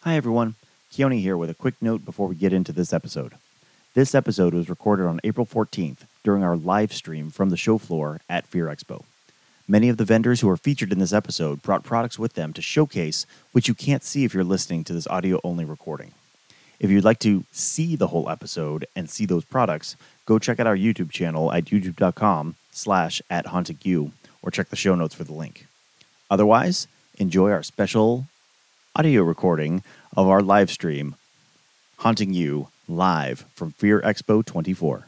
Hi everyone, Keone here with a quick note before we get into this episode. This episode was recorded on April 14th during our live stream from the show floor at Fear Expo. Many of the vendors who are featured in this episode brought products with them to showcase, which you can't see if you're listening to this audio-only recording. If you'd like to see the whole episode and see those products, go check out our YouTube channel at youtube.com/@HauntedU or check the show notes for the link. Otherwise, enjoy our special audio recording of our live stream, Haunting You, live from Fear Expo 24.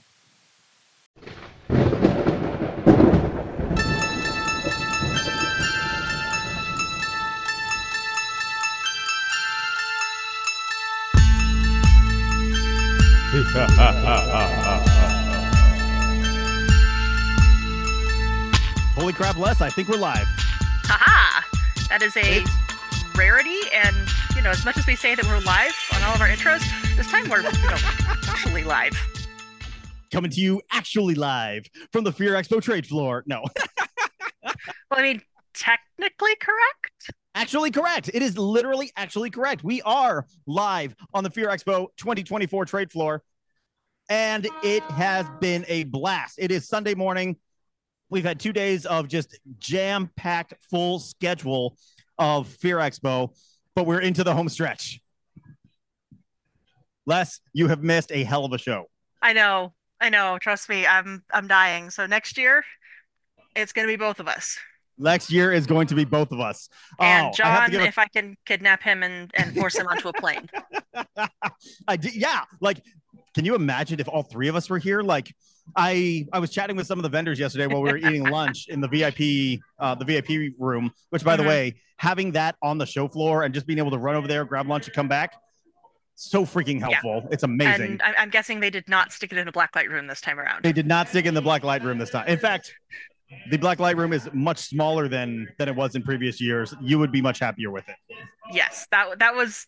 Holy crap, Les, I think we're live. Haha! That is a rarity, and, as much as we say that we're live on all of our intros, this time we're, actually live. Coming to you actually live from the Fear Expo trade floor. No. Well, technically correct? Actually correct. It is literally actually correct. We are live on the Fear Expo 2024 trade floor, and it has been a blast. It is Sunday morning. We've had 2 days of just jam-packed full schedule of Fear Expo, but we're into the home stretch. Les, you have missed a hell of a show. I know. Trust me, I'm dying. So next year, it's going to be both of us. Next year is going to be both of us. And John, if I can kidnap him and force him onto a plane. Yeah. Can you imagine if all three of us were here? I was chatting with some of the vendors yesterday while we were eating lunch in the VIP room, which, by the way, having that on the show floor and just being able to run over there, grab lunch and come back, so freaking helpful. Yeah. It's amazing. And I'm guessing they did not stick it in a black light room this time around. They did not stick it in the black light room this time. In fact, the black light room is much smaller than it was in previous years. You would be much happier with it. Yes, that was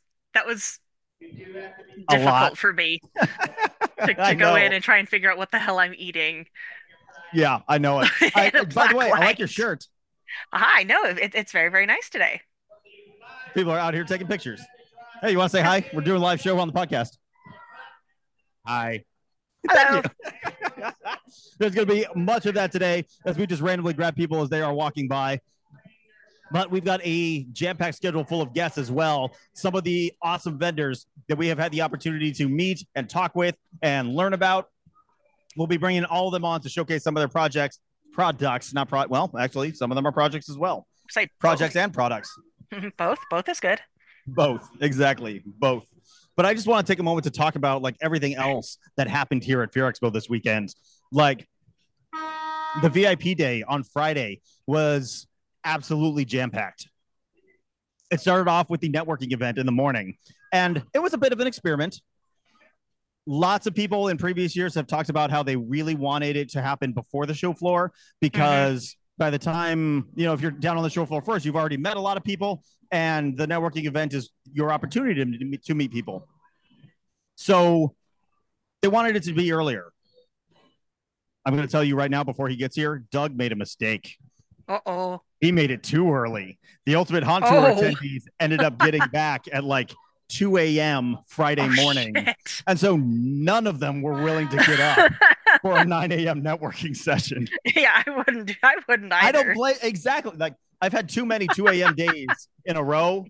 difficult for me to go in and try and figure out what the hell I'm eating. Yeah, I know it. By the way, I like your shirt. I know. It's very, very nice today. People are out here taking pictures. Hey, you want to say hi? We're doing a live show on the podcast. Hi. Hello. There's going to be much of that today as we just randomly grab people as they are walking by. But we've got a jam-packed schedule full of guests as well. Some of the awesome vendors that we have had the opportunity to meet and talk with and learn about. We'll be bringing all of them on to showcase some of their products, actually, some of them are projects as well. Say projects and products. Both is good. Both, exactly, both. But I just want to take a moment to talk about everything else that happened here at Fear Expo this weekend. The VIP day on Friday was absolutely jam-packed. It started off with the networking event in the morning, and it was a bit of an experiment. Lots of people in previous years have talked about how they really wanted it to happen before the show floor because by the time, if you're down on the show floor first, you've already met a lot of people, and the networking event is your opportunity to meet people. So they wanted it to be earlier. I'm going to tell you right now before he gets here, Doug made a mistake. Uh-oh. He made it too early. The Ultimate Haunt Tour attendees ended up getting back at 2 a.m. Friday morning. Shit. And so none of them were willing to get up for a 9 a.m. networking session. Yeah, I wouldn't either. I don't play exactly. I've had too many 2 a.m. days in a row.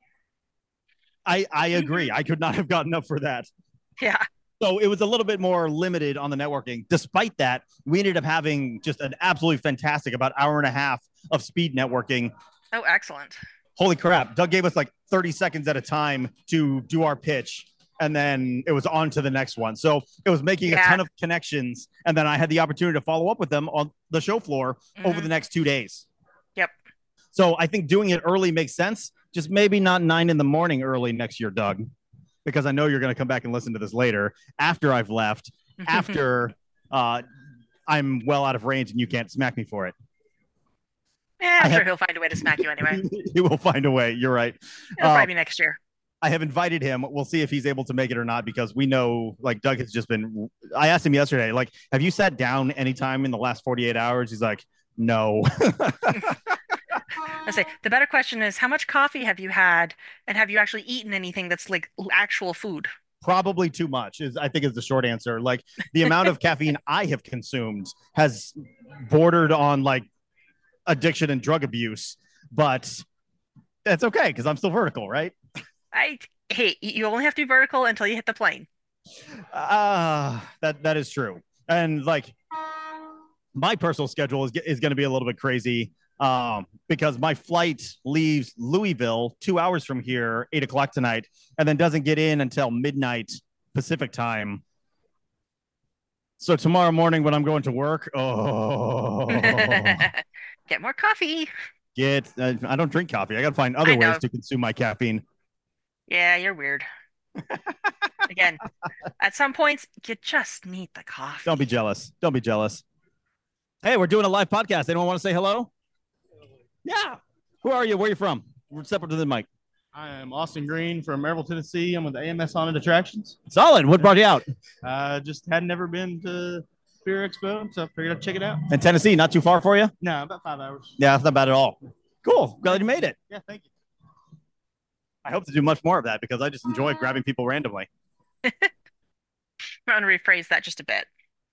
I agree. I could not have gotten up for that. Yeah. So it was a little bit more limited on the networking. Despite that, we ended up having just an absolutely fantastic about hour and a half of speed networking. Oh, excellent. Holy crap. Doug gave us 30 seconds at a time to do our pitch, and then it was on to the next one. So it was making a ton of connections, and then I had the opportunity to follow up with them on the show floor over the next 2 days. Yep. So I think doing it early makes sense. Just maybe not 9 a.m. early next year, Doug, because I know you're going to come back and listen to this later after I've left, after I'm well out of range and you can't smack me for it. Yeah, I'm sure he'll find a way to smack you anyway. He will find a way. You're right. It'll probably be next year. I have invited him. We'll see if he's able to make it or not, because we know Doug has just been, I asked him yesterday, have you sat down anytime in the last 48 hours? He's like, no. I say the better question is how much coffee have you had, and have you actually eaten anything that's like actual food? Probably too much is I think is the short answer. Like the amount of caffeine I have consumed has bordered on like addiction and drug abuse, but that's okay because I'm still vertical, right? I Hey, you only have to be vertical until you hit the plane. That is true. And like my personal schedule is going to be a little bit crazy because my flight leaves Louisville 2 hours from here, 8 o'clock tonight, and then doesn't get in until midnight Pacific time. So tomorrow morning when I'm going to work, Get more coffee. I don't drink coffee. I got to find other I ways know. to consume my caffeine. Yeah, you're weird. Again, at some points, you just need the Don't be coffee. jealous. Don't be jealous. Hey, we're doing a live podcast. Anyone want to say hello? Yeah. Who are you? Where are you from? We're separate to the mic. I am Austin Green from Maryville, Tennessee. I'm with AMS Haunted Attractions. Solid. What brought you out? Just had never been to Fear Expo, so I figured I'd check it out. In Tennessee, not too far for you? No, about 5 hours. Yeah, that's not bad at all. Cool. Glad you made it. Yeah, thank you. I hope to do much more of that because I just enjoy grabbing people randomly. I'm going to rephrase that just a bit.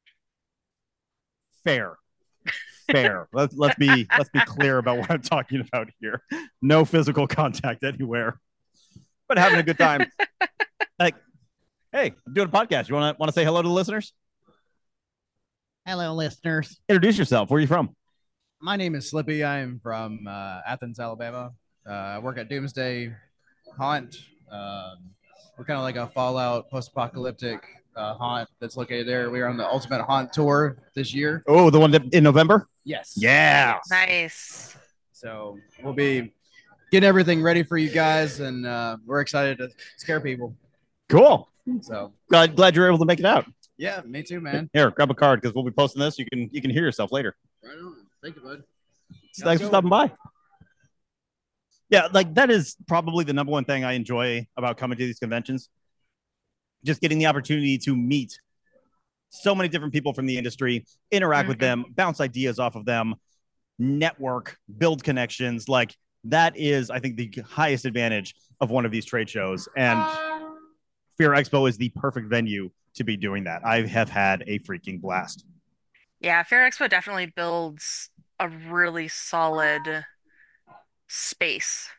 Fair. Fair. Let's be clear about what I'm talking about here. No physical contact anywhere, but having a good time. Like, hey, I'm doing a podcast. You want to say hello to the listeners? Hello, listeners. Introduce yourself. Where are you from? My name is Slippy. I am from Athens, Alabama. I work at Doomsday Haunt. We're kind of like a Fallout post-apocalyptic haunt that's located there. We are on the Ultimate Haunt Tour this year. Oh, the one that in November? Yes. Yeah. Nice. So we'll be getting everything ready for you guys, and we're excited to scare people. Cool. So Glad you're able to make it out. yeah, me too, man. Here, grab a card because we'll be posting this. You can hear yourself later. Right on. Thank you, bud. Thanks for stopping by. Yeah, like that is probably the number one thing I enjoy about coming to these conventions. Just getting the opportunity to meet so many different people from the industry, interact with them, bounce ideas off of them, network, build connections. Like that is, I think, the highest advantage of one of these trade shows. And Fear Expo is the perfect venue to be doing that. I have had a freaking blast. Yeah, Fair Expo definitely builds a really solid space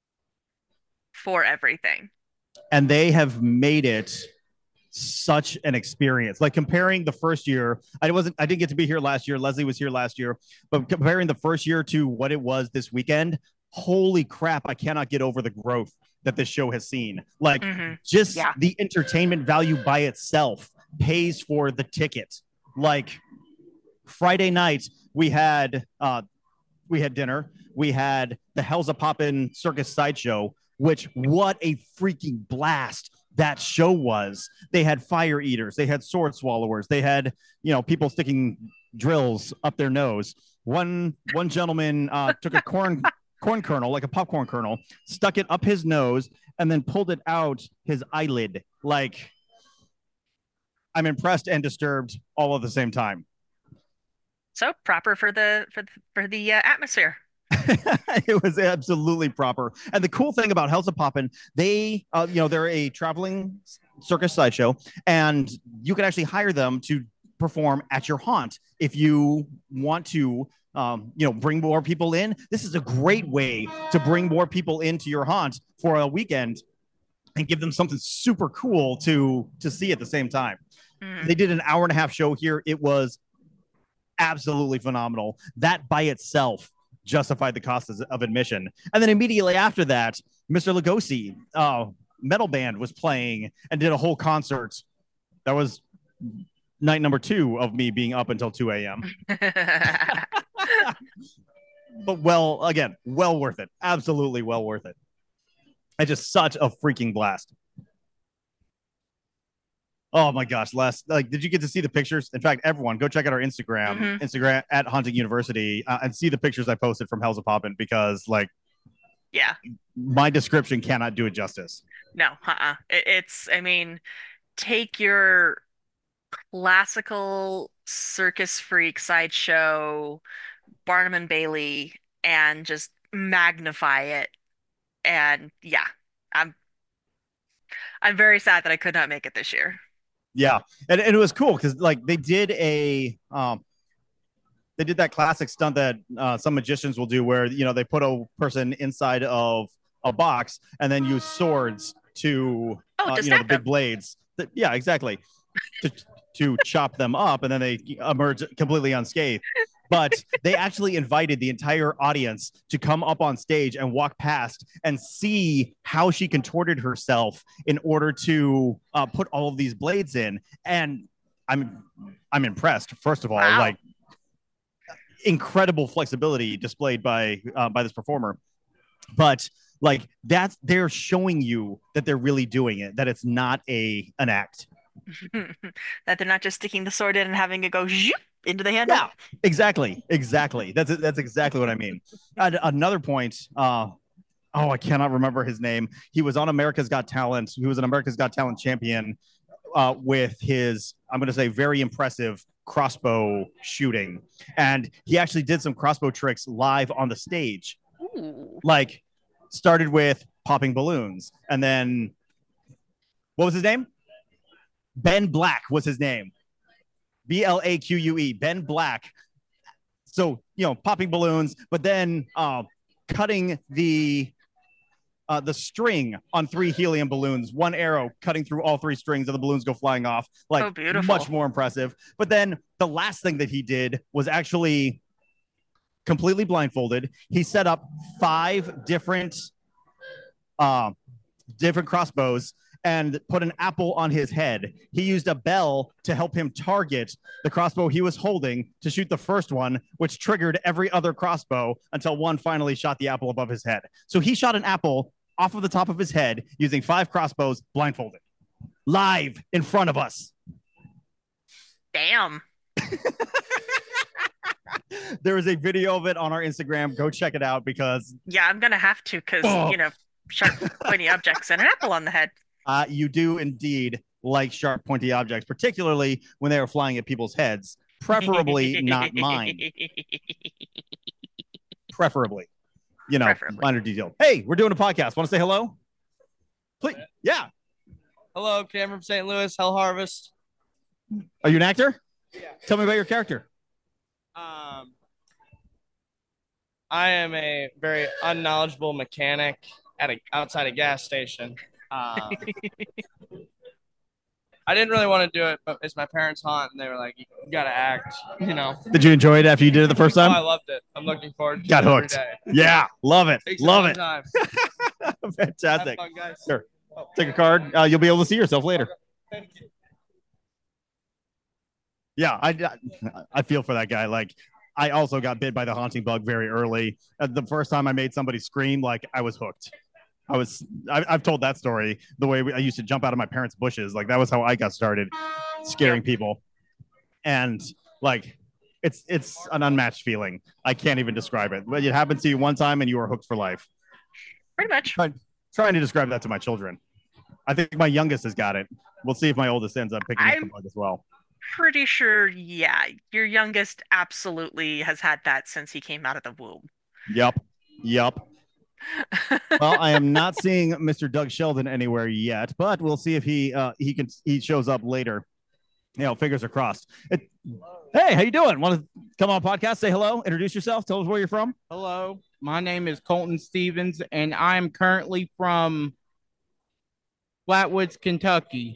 for everything. And they have made it such an experience. Like comparing the first year, I didn't get to be here last year. Leslie was here last year, but comparing the first year to what it was this weekend, holy crap, I cannot get over the growth that this show has seen. Like just Yeah. the entertainment value by itself pays for the ticket. Like Friday night, we had dinner. We had the Hell's a Poppin' Circus Sideshow, which what a freaking blast that show was. They had fire eaters, they had sword swallowers, they had people sticking drills up their nose. One gentleman took a corn kernel, like a popcorn kernel, stuck it up his nose, and then pulled it out his eyelid. Like, I'm impressed and disturbed all at the same time. So proper for the atmosphere. It was absolutely proper. And the cool thing about Hell's a Poppin', they're a traveling circus sideshow, and you can actually hire them to perform at your haunt if you want to. Bring more people in. This is a great way to bring more people into your haunt for a weekend and give them something super cool to see at the same time. They did an hour and a half show here. It was absolutely phenomenal. That by itself justified the cost of admission. And then immediately after that, Mr. Lugosi, metal band, was playing and did a whole concert. That was night number 2 of me being up until 2 a.m. But well worth it. Absolutely well worth it. It's just such a freaking blast. Oh my gosh, did you get to see the pictures? In fact, everyone go check out our Instagram at Haunting University, and see the pictures I posted from Hell's a Poppin', because yeah, my description cannot do it justice. No, I mean, take your classical circus freak sideshow Barnum and Bailey and just magnify it. And yeah, I'm I'm very sad that I could not make it this year. Yeah, and it was cool because like they did that classic stunt that some magicians will do where they put a person inside of a box and then use swords to Oh, to the snap big them. blades. Yeah, exactly. To chop them up and then they emerge completely unscathed. But they actually invited the entire audience to come up on stage and walk past and see how she contorted herself in order to put all of these blades in. And I'm impressed. First of all, Wow. like incredible flexibility displayed by this performer. But like they're showing you that they're really doing it, that it's not an act. That they're not just sticking the sword in and having it go zoop into the handle. Yeah, exactly. That's exactly what I mean. Another point. I cannot remember his name. He was on America's Got Talent. He was an America's Got Talent champion with his, I'm going to say, very impressive crossbow shooting, and he actually did some crossbow tricks live on the stage. Ooh. Like, started with popping balloons, and then what was his name? Ben Black was his name. Blaque, Ben Black. So, popping balloons, but then cutting the string on 3 helium balloons, one arrow cutting through all 3 strings, and the balloons go flying off. Like, Oh, beautiful. much more impressive. But then the last thing that he did was actually completely blindfolded. He set up 5 different crossbows and put an apple on his head. He used a bell to help him target the crossbow he was holding to shoot the first one, which triggered every other crossbow until one finally shot the apple above his head. So he shot an apple off of the top of his head using 5 crossbows blindfolded, live in front of us. Damn. There is a video of it on our Instagram. Go check it out because Yeah, I'm gonna have to because sharp pointy objects and an apple on the head. you do indeed like sharp, pointy objects, particularly when they are flying at people's heads, preferably not mine. Preferably, Preferably. minor detail. Hey, we're doing a podcast. Want to say hello? Please. Yeah. Hello, Cam from St. Louis, Hell Harvest. Are you an actor? Yeah. Tell me about your character. I am a very unknowledgeable mechanic outside a gas station. I didn't really want to do it, but it's my parents' haunt, and they were like, "You gotta act," Did you enjoy it after you did it the first Oh, I time? loved it. I'm looking forward to Got it every hooked. day. Yeah, love it. Takes a Love long it. time. Have Fantastic. fun, guys. Sure. Take a card. You'll be able to see yourself later. Thank you. Yeah, I feel for that guy. Like, I also got bit by the haunting bug very early. The first time I made somebody scream, like I was hooked. I've told that story the way I used to jump out of my parents' bushes. Like that was how I got started scaring people. And like, it's an unmatched feeling. I can't even describe it. But it happened to you one time and you were hooked for life. Pretty much. Trying to describe that to my children. I think my youngest has got it. We'll see if my oldest ends up picking up the bug as well. Pretty sure, yeah. Your youngest absolutely has had that since he came out of the womb. Yep. Well, I am not seeing Mr. Doug Sheldon anywhere yet, but we'll see if he shows up later. Fingers are crossed. Hey, how you doing? Want to come on podcast? Say hello. Introduce yourself. Tell us where you're from. Hello, my name is Colton Stevens, and I'm currently from Flatwoods, Kentucky.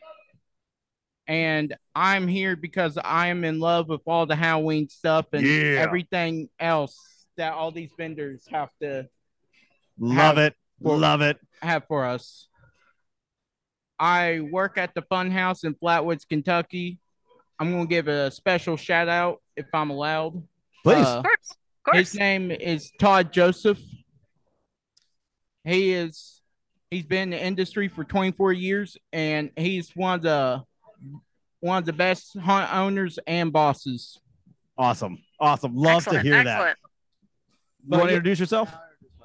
And I'm here because I am in love with all the Halloween stuff and everything else that all these vendors have to Love it. have for us. I work at the Fun House in Flatwoods, Kentucky. I'm going to give a special shout out if I'm allowed. Please. Of course. His name is Todd Joseph. He's been in the industry for 24 years, and he's one of the best hunt owners and bosses. Awesome. Love to hear that. You want to introduce yourself?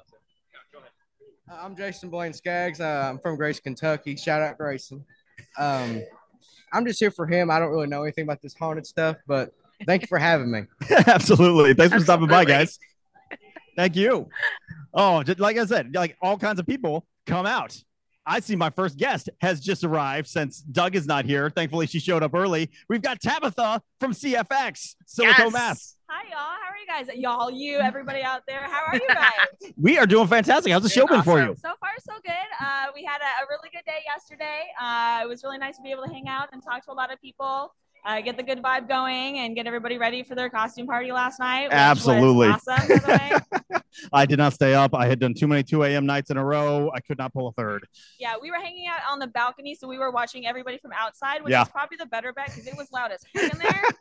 I'm Jason Blaine Skaggs. I'm from Grace, Kentucky. Shout out Grayson. I'm just here for him. I don't really know anything about this haunted stuff, but thank you for having me. Absolutely. Thanks for stopping by, guys. Thank you. Oh, just like I said, like all kinds of people come out. I see my first guest has just arrived since Doug is not here. Thankfully, she showed up early. We've got Tabitha from CFX, Silicone Mass. Hi, y'all. How are you guys? Y'all, everybody out there. How are you guys? We are doing fantastic. How's the show been for you? So far, so good. We had a really good day yesterday. It was really nice to be able to hang out and talk to a lot of people. Get the good vibe going and get everybody ready for their costume party last night. Which Absolutely. was awesome, by the way. I did not stay up. I had done too many 2 a.m. nights in a row. I could not pull a third. Yeah, we were hanging out on the balcony, so we were watching everybody from outside, which is probably the better bet because it was loud as heck in there.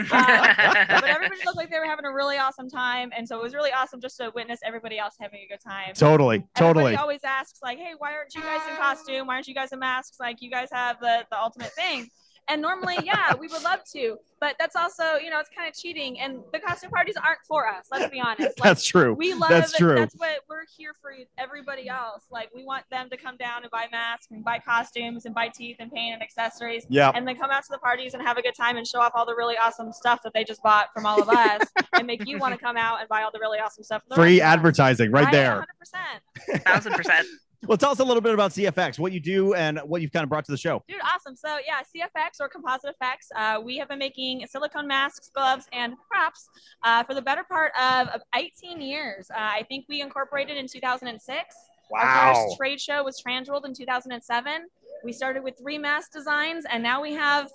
But everybody looked like they were having a really awesome time, and so it was really awesome just to witness everybody else having a good time. Totally. Everybody always asks, like, hey, why aren't you guys in costume? Why aren't you guys in masks? Like, you guys have the ultimate thing. And normally, yeah, we would love to, but that's also, it's kind of cheating. And the costume parties aren't for us. Let's be honest. Like, that's true. We love that's true. That's what we're here for. Everybody else, like, we want them to come down and buy masks and buy costumes and buy teeth and paint and accessories. Yeah. And then come out to the parties and have a good time and show off all the really awesome stuff that they just bought from all of us and make you want to come out and buy all the really awesome stuff. Free advertising right there. 100%. 1,000%. Well, tell us a little bit about CFX, what you do and what you've kind of brought to the show. Dude, awesome. So yeah, CFX or Composite Effects, we have been making silicone masks, gloves, and props for the better part of 18 years. I think we incorporated in 2006. Wow. Our first trade show was Transworld in 2007. We started with 3 mask designs, and now we have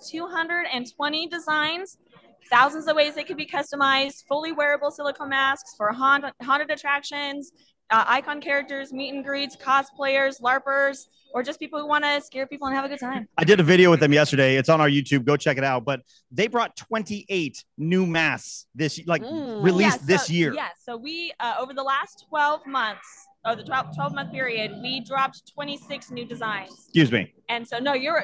220 designs. Thousands of ways they could be customized, fully wearable silicone masks for haunted attractions, icon characters, meet and greets, cosplayers, LARPers, or just people who want to scare people and have a good time. I did a video with them yesterday. It's on our YouTube. Go check it out. But they brought 28 new masks released this year. Yeah. So we, over the last 12 months, or the 12-month period, we dropped 26 new designs. Excuse me. And so, no, you were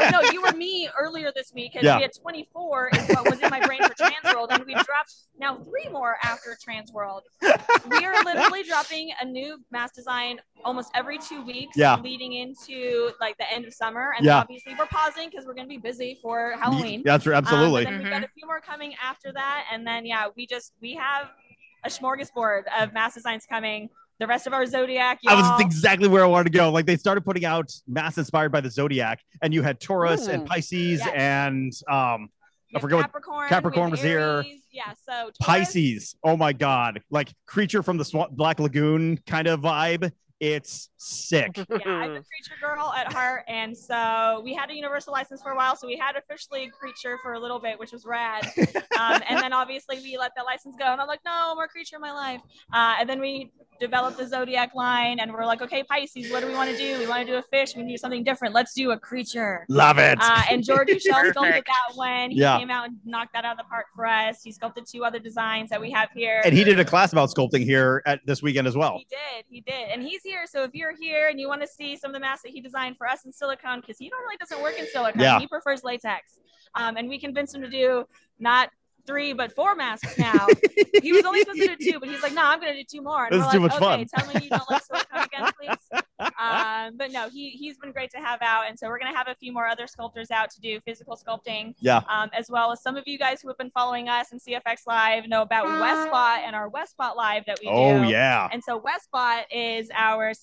me earlier this week, because we had 24 is what was in my brain for Transworld, and we dropped now 3 more after Transworld. We are literally dropping a new mask design almost every 2 weeks, leading into like the end of summer. And obviously we're pausing because we're going to be busy for Halloween. That's absolutely. And then we've got a few more coming after that. And then, we have a smorgasbord of mask designs coming. The rest of our Zodiac, y'all. I was exactly where I wanted to go. Like, they started putting out masks inspired by the Zodiac, and you had Taurus and Pisces and I forget Capricorn was here. Yeah, so Taurus. Pisces. Oh my God. Like creature from the Black Lagoon kind of vibe. It's sick. Yeah, I'm a creature girl at heart, and so we had a universal license for a while, so we had officially creature for a little bit, which was rad. And then obviously we let that license go, and I'm like, no more creature in my life. And then we developed the Zodiac line, and we're like, okay, Pisces, what do we want to do? We want to do a fish. We can do something different. Let's do a creature. Love it. And George Duchel sculpted that one. He came out and knocked that out of the park for us. He sculpted 2 other designs that we have here. And he did a class about sculpting here at this weekend as well. He did. And he's here. So if you're here and you want to see some of the masks that he designed for us in silicone, because he normally doesn't work in silicone, he prefers latex. And we convinced him to do not 3 but 4 masks now. He was only supposed to do 2, but he's like, no, I'm going to do 2 more. And this is too much fun. Tell me you don't like silicone again, please. But no, he's been great to have out, and so we're going to have a few more other sculptors out to do physical sculpting. As well as some of you guys who have been following us in CFX Live know about Westbot and our Westbot Live that we do. Oh yeah. And so Westbot is our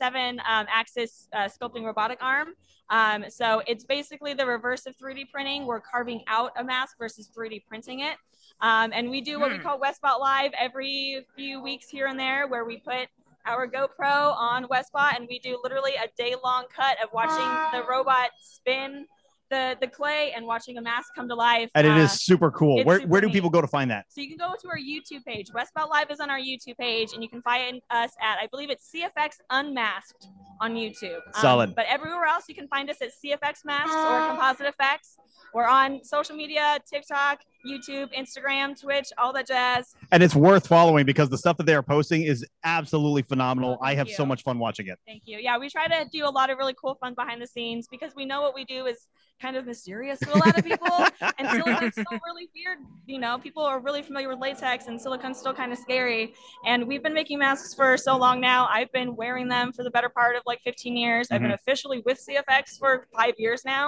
7-axis sculpting robotic arm. So it's basically the reverse of 3D printing. We're carving out a mask versus 3D printing it. And we do what we call Westbot Live every few weeks here and there, where we put our GoPro on Westbot, and we do literally a day-long cut of watching the robot spin the clay and watching a mask come to life. And it is super cool. Where do people go to find that? So you can go to our YouTube page. Westbot Live is on our YouTube page, and you can find us at, I believe it's CFX Unmasked on YouTube. Solid. But everywhere else, you can find us at CFX Masks or Composite Effects. We're on social media, TikTok, YouTube, Instagram, Twitch, all that jazz. And it's worth following because the stuff that they are posting is absolutely phenomenal. I have so much fun watching it. Thank you. Yeah, we try to do a lot of really cool fun behind the scenes because we know what we do is kind of mysterious to a lot of people. And silicone's still really weird. People are really familiar with latex, and silicone's still kind of scary. And we've been making masks for so long now. I've been wearing them for the better part of like 15 years. I've been officially with CFX for 5 years now.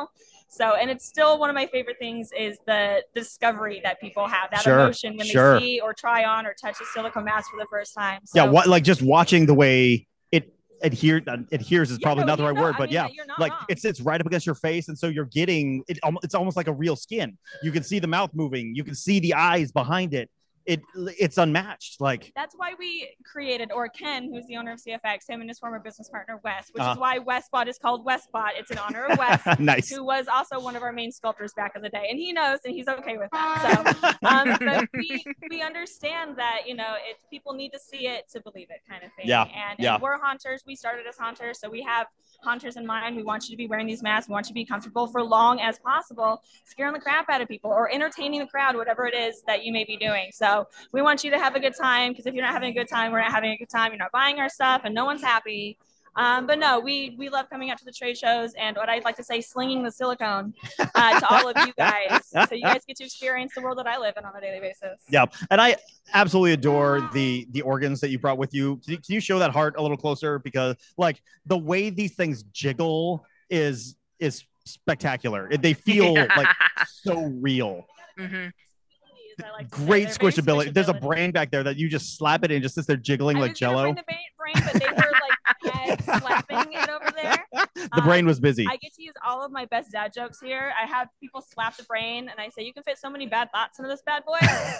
So, and it's still one of my favorite things is the discovery that people have, that Sure, emotion when sure. they see or try on or touch a silicone mask for the first time. So, Yeah, what like just watching the way it adheres is Yeah, probably no, not the you right know, word, I but mean, yeah, you're not like wrong. it sits right up against your face, and so you're getting it. It's almost like a real skin. You can see the mouth moving. You can see the eyes behind it. It's unmatched. Like that's why we created, or Ken, who's the owner of CFX, him and his former business partner Wes, which Uh-huh. is why Westbot is called Westbot. It's in honor of Wes, nice. who was also one of our main sculptors back in the day, and he knows, and he's okay with that. So, but we understand that, you know, people need to see it to believe it, kind of thing. Yeah, And yeah. we're haunters. We started as haunters, so we have haunters in mind. We want you to be wearing these masks. We want you to be comfortable for long as possible, scaring the crap out of people or entertaining the crowd, whatever it is that you may be doing. So we want you to have a good time, because if you're not having a good time, we're not having a good time. You're not buying our stuff, and no one's happy. But no, we love coming out to the trade shows, and what I'd like to say, slinging the silicone to all of you guys, so you guys get to experience the world that I live in on a daily basis. Yeah, and I absolutely adore the organs that you brought with you. Can you show that heart a little closer? Because like the way these things jiggle is spectacular. They feel like so real. Mm-hmm. Like great squishability. There's a brain back there that you just slap it and just sits there jiggling like Jello. The brain, but they were like slapping it over there. The brain was busy. I get to use all of my best dad jokes here. I have people slap the brain, and I say, "You can fit so many bad thoughts into this bad boy."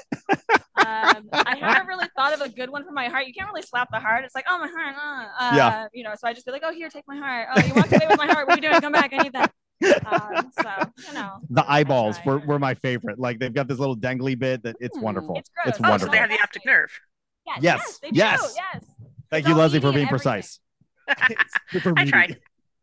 I haven't really thought of a good one for my heart. You can't really slap the heart. It's like, "Oh, my heart." Yeah. You know, so I just be like, "Oh, here, take my heart. Oh, you walked away with my heart. What are you doing? Come back. I need that." So you know, the eyeballs were my favorite. Like they've got this little dangly bit that it's wonderful. It's gross. It's wonderful. So they have the optic nerve. Yes. They do. Yes. Thank you, Leslie, for being precise. I tried.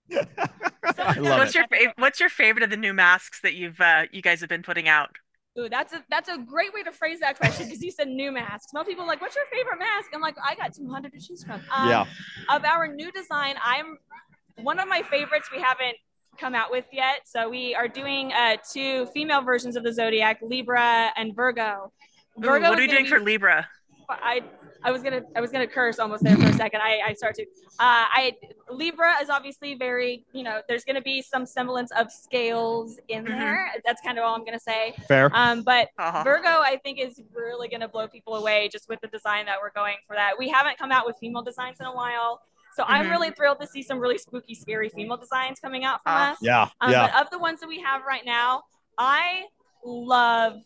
I love What's your favorite of the new masks that you guys have been putting out? Ooh, that's a great way to phrase that question, because you said new masks. Most people are like, "What's your favorite mask?" I'm like, I got 200 to choose from. Yeah. Of our new design, one of my favorites we haven't come out with yet. So we are doing 2 female versions of the Zodiac, Libra and Virgo. What are we doing for Libra? I was gonna curse almost there for a second. I start to. Libra is obviously very, you know, there's gonna be some semblance of scales in there. That's kind of all I'm gonna say. Fair. But Virgo, I think, is really gonna blow people away just with the design that we're going for. That we haven't come out with female designs in a while. So I'm really thrilled to see some really spooky, scary female designs coming out from us. Yeah. But of the ones that we have right now, I love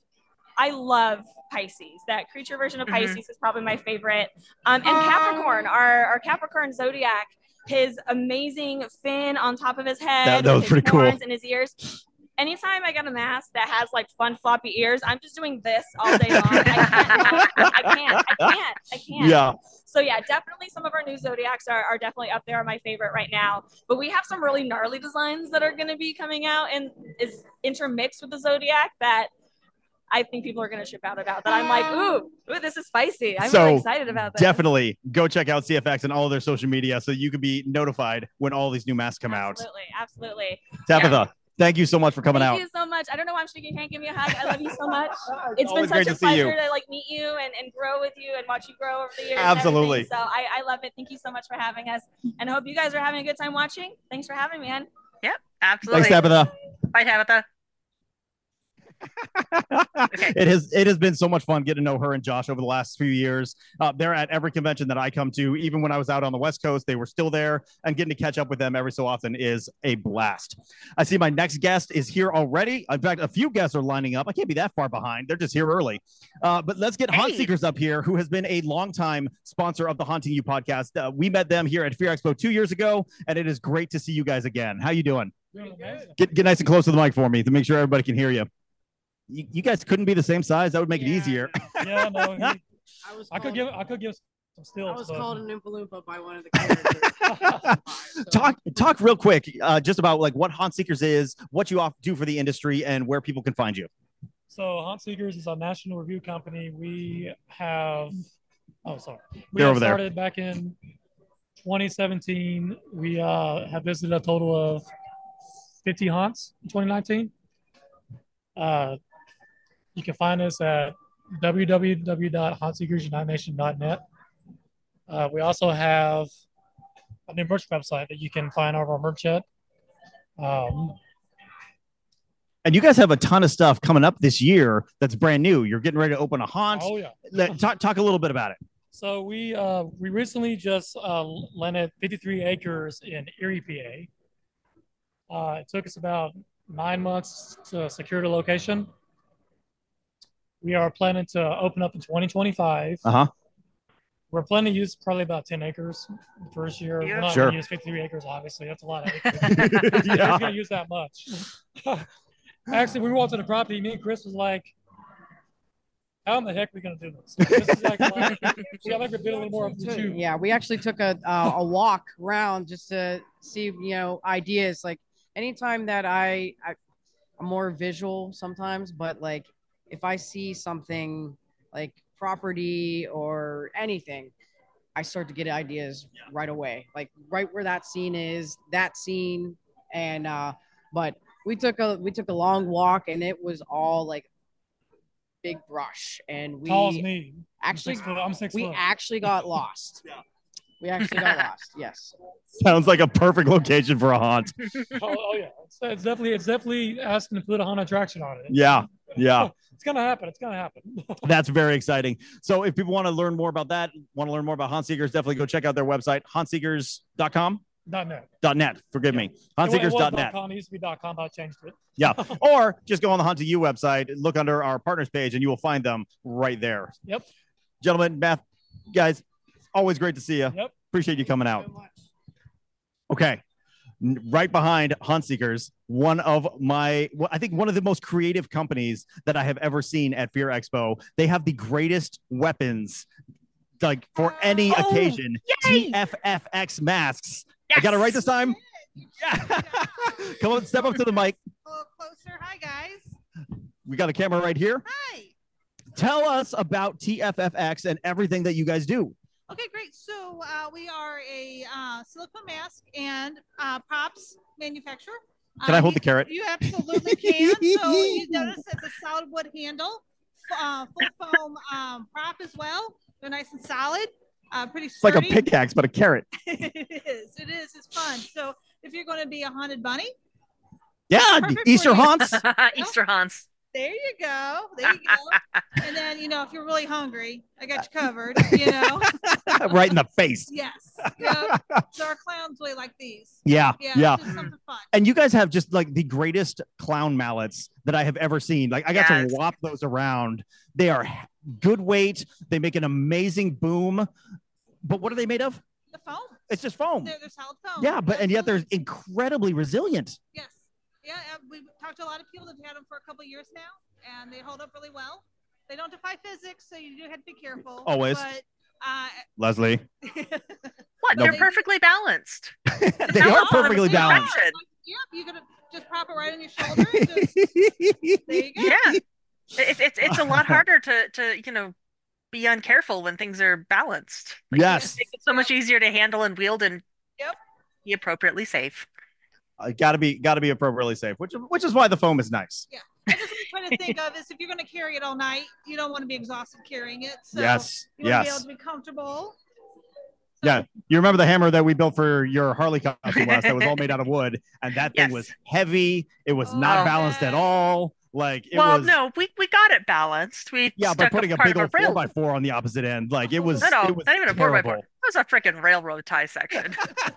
Pisces. That creature version of Pisces is probably my favorite. And Capricorn, our Capricorn Zodiac, his amazing fin on top of his head. That was pretty cool. And his ears. Anytime I got a mask that has like fun floppy ears, I'm just doing this all day long. I can't. Yeah. So yeah, definitely some of our new Zodiacs are definitely up there, my favorite right now. But we have some really gnarly designs that are going to be coming out and is intermixed with the Zodiac that I think people are going to ship out about. That I'm like, ooh, this is spicy. I'm really excited about this. Definitely go check out CFX and all of their social media so you can be notified when all these new masks come out. Absolutely. Tabitha, thank you so much for coming out. Thank you so much. I don't know why I'm speaking. Can't give me a hug. I love you so much. It's been always great such a to see you. pleasure to like meet you and grow with you and watch you grow over the years. Absolutely. And so I love it. Thank you so much for having us, and I hope you guys are having a good time watching. Thanks for having me, man. Yep, absolutely. Thanks, Tabitha. Bye, Tabitha. Okay. It has been so much fun getting to know her and Josh over the last few years. They're at every convention that I come to. Even when I was out on the West Coast, they were still there, and getting to catch up with them every so often is a blast. I see my next guest is here already. In fact, a few guests are lining up. I can't be that far behind. They're just here early. But let's get Haunt Seekers up here, who has been a longtime sponsor of the Haunting You podcast. We met them here at Fear Expo 2 years ago, and it is great to see you guys again. How you doing? Get nice and close to the mic for me to make sure everybody can hear you. You guys couldn't be the same size. That would make it easier. Yeah, no. I could give some stills. I was called an Oompa Loompa by one of the characters. Talk real quick, just about like what Haunt Seekers is, what you do for the industry, and where people can find you. So Haunt Seekers is a national review company. We have, started back in 2017. We have visited a total of 50 haunts in 2019. You can find us at www.hauntseekersunitednation.net. We also have a new merch website that you can find all of our merch at. And you guys have a ton of stuff coming up this year that's brand new. You're getting ready to open a haunt. Oh yeah. Talk a little bit about it. So we recently just landed 53 acres in Erie, PA. It took us about 9 months to secure the location. We are planning to open up in 2025. We're planning to use probably about 10 acres the first year. Yeah. We're not Sure. going to use 53 acres, obviously. That's a lot of acres. Yeah. Who's going to use that much? Actually, when we walked to the property, me and Chris was like, how in the heck are we going to do this? This is like, we like a bit a little more of the two. Yeah, we actually took a walk around just to see, ideas. Like anytime that I'm more visual sometimes, but like if I see something like property or anything, I start to get ideas right away. Like right where that scene is, that scene. And but we took a long walk and it was all like big brush, and we Tall as me. actually I'm 6 we foot. actually got lost. We actually got lost. Yes. Sounds like a perfect location for a haunt. Oh yeah, it's definitely asking to put a haunted attraction on it. Yeah. It's gonna happen. It's gonna happen. That's very exciting. So if people want to learn more about that, want to learn more about Haunt Seekers, definitely go check out their website, hauntseekers.com. .net. .net. Forgive me. It was Hauntseekers.net. .com. It used to be .com, but I changed it. Yeah. Or just go on the Hunt to You website, look under our partners page, and you will find them right there. Yep. Gentlemen, Beth, guys, always great to see you. Yep. Appreciate you coming out. Okay. Right behind Hunt Seekers, I think one of the most creative companies that I have ever seen at Fear Expo. They have the greatest weapons, like for any occasion. yay! TFFX masks. Yes. I got it right this time. Yeah. Come on, step up to the mic. A little closer. Hi, guys. We got a camera right here. Hi. Tell us about TFFX and everything that you guys do. Okay, great. So we are a silicone mask and props manufacturer. Can I hold the carrot? You absolutely can. So you notice it's a solid wood handle, full foam prop as well. They're nice and solid. Pretty It's like sturdy. a pickaxe, but a carrot. It is. It's fun. So if you're going to be a haunted bunny, Yeah, perfect Easter for you. haunts. Easter haunts. there you go. And then, if you're really hungry, I got you covered, Right in the face. Yes. Yeah. So our clowns really like these. Yeah. Yeah. Yeah. It's just something fun. And you guys have just like the greatest clown mallets that I have ever seen. Like I got Yes. to whop those around. They are good weight. They make an amazing boom. But what are they made of? The foam. It's just foam. They're solid foam. Yeah, and yet they're Absolutely. incredibly resilient. Yes. Yeah. We've talked to a lot of people that have had them for a couple of years now, and they hold up really well. They don't defy physics, so you do have to be careful. Always. But, Leslie. What? No. They're perfectly balanced. They are perfectly balanced. Perfection. Yep. You're going to just prop it right on your shoulder. And just, there you go. Yeah. It's a lot harder to be uncareful when things are balanced. Yes. It makes it so much easier to handle and wield and Yep. be appropriately safe. Gotta be appropriately safe, which is why the foam is nice. Yeah. I just trying to think of is if you're going to carry it all night, you don't want to be exhausted carrying it. So Yes. you want to be Yes. able to be comfortable. Yeah. You remember the hammer that we built for your Harley costume last that was all made out of wood, and that thing Yes. was heavy. It was not Oh. balanced at all. Like it Well, was. no, we got it balanced. We Yeah, by stuck putting a part big of old rail. 4x4 on the opposite end, like it was. No, it was not even a 4x4. terrible. It was a freaking railroad tie section.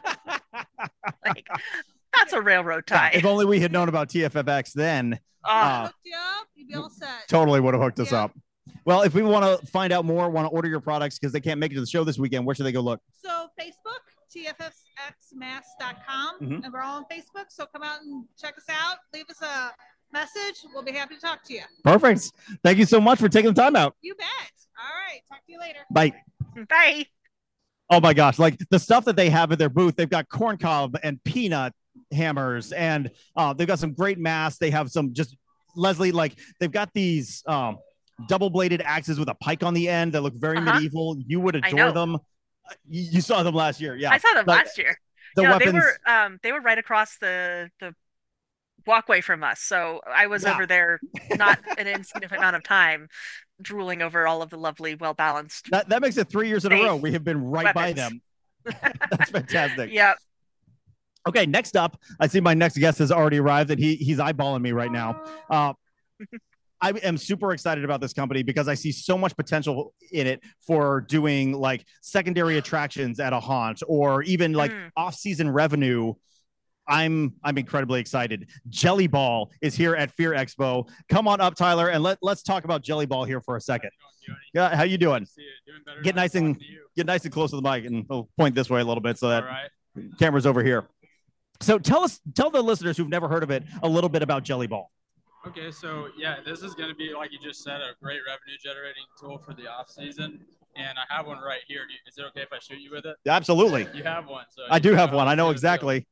Like, that's a railroad Yeah, tie. if only we had known about TFFX then, Ah, Hooked you up, you'd be all set. totally would have hooked us Yeah. up. Well, if we want to find out more, want to order your products because they can't make it to the show this weekend, where should they go look? So Facebook, tffxmask.com, Mhm. and we're all on Facebook. So come out and check us out. Leave us a message. We'll be happy to talk to you. Perfect. Thank you so much for taking the time out. You bet. All right. Talk to you later. Bye. bye. Oh my gosh, like the stuff that they have at their booth, they've got corn cob and peanut hammers, and they've got some great masks. They have some just Leslie, like they've got these double-bladed axes with a pike on the end that look very Uh-huh. medieval. You would I adore know. them. You saw them last year, yeah. I saw them Like, last year. The No, weapons. they were right across the walkway from us. So I was Yeah. over there not an insignificant amount of time drooling over all of the lovely, well-balanced. That makes it 3 years in a Safe row. We have been right by weapons. them. That's fantastic. Yep. Okay, next up, I see my next guest has already arrived, and he's eyeballing me right now. I am super excited about this company because I see so much potential in it for doing like secondary attractions at a haunt or even like off-season revenue. I'm incredibly excited. Jelly Ball is here at Fear Expo. Come on up, Tyler, and let's talk about Jelly Ball here for a second. Yeah, how you doing? Get nice and close to the mic, and we'll point this way a little bit so that camera's over here. So tell the listeners who've never heard of it a little bit about Jelly Ball. Okay, so yeah, this is going to be, like you just said, a great revenue generating tool for the off season. And I have one right here. Is it okay if I shoot you with it? Absolutely. You have one. So I do have one. I know exactly.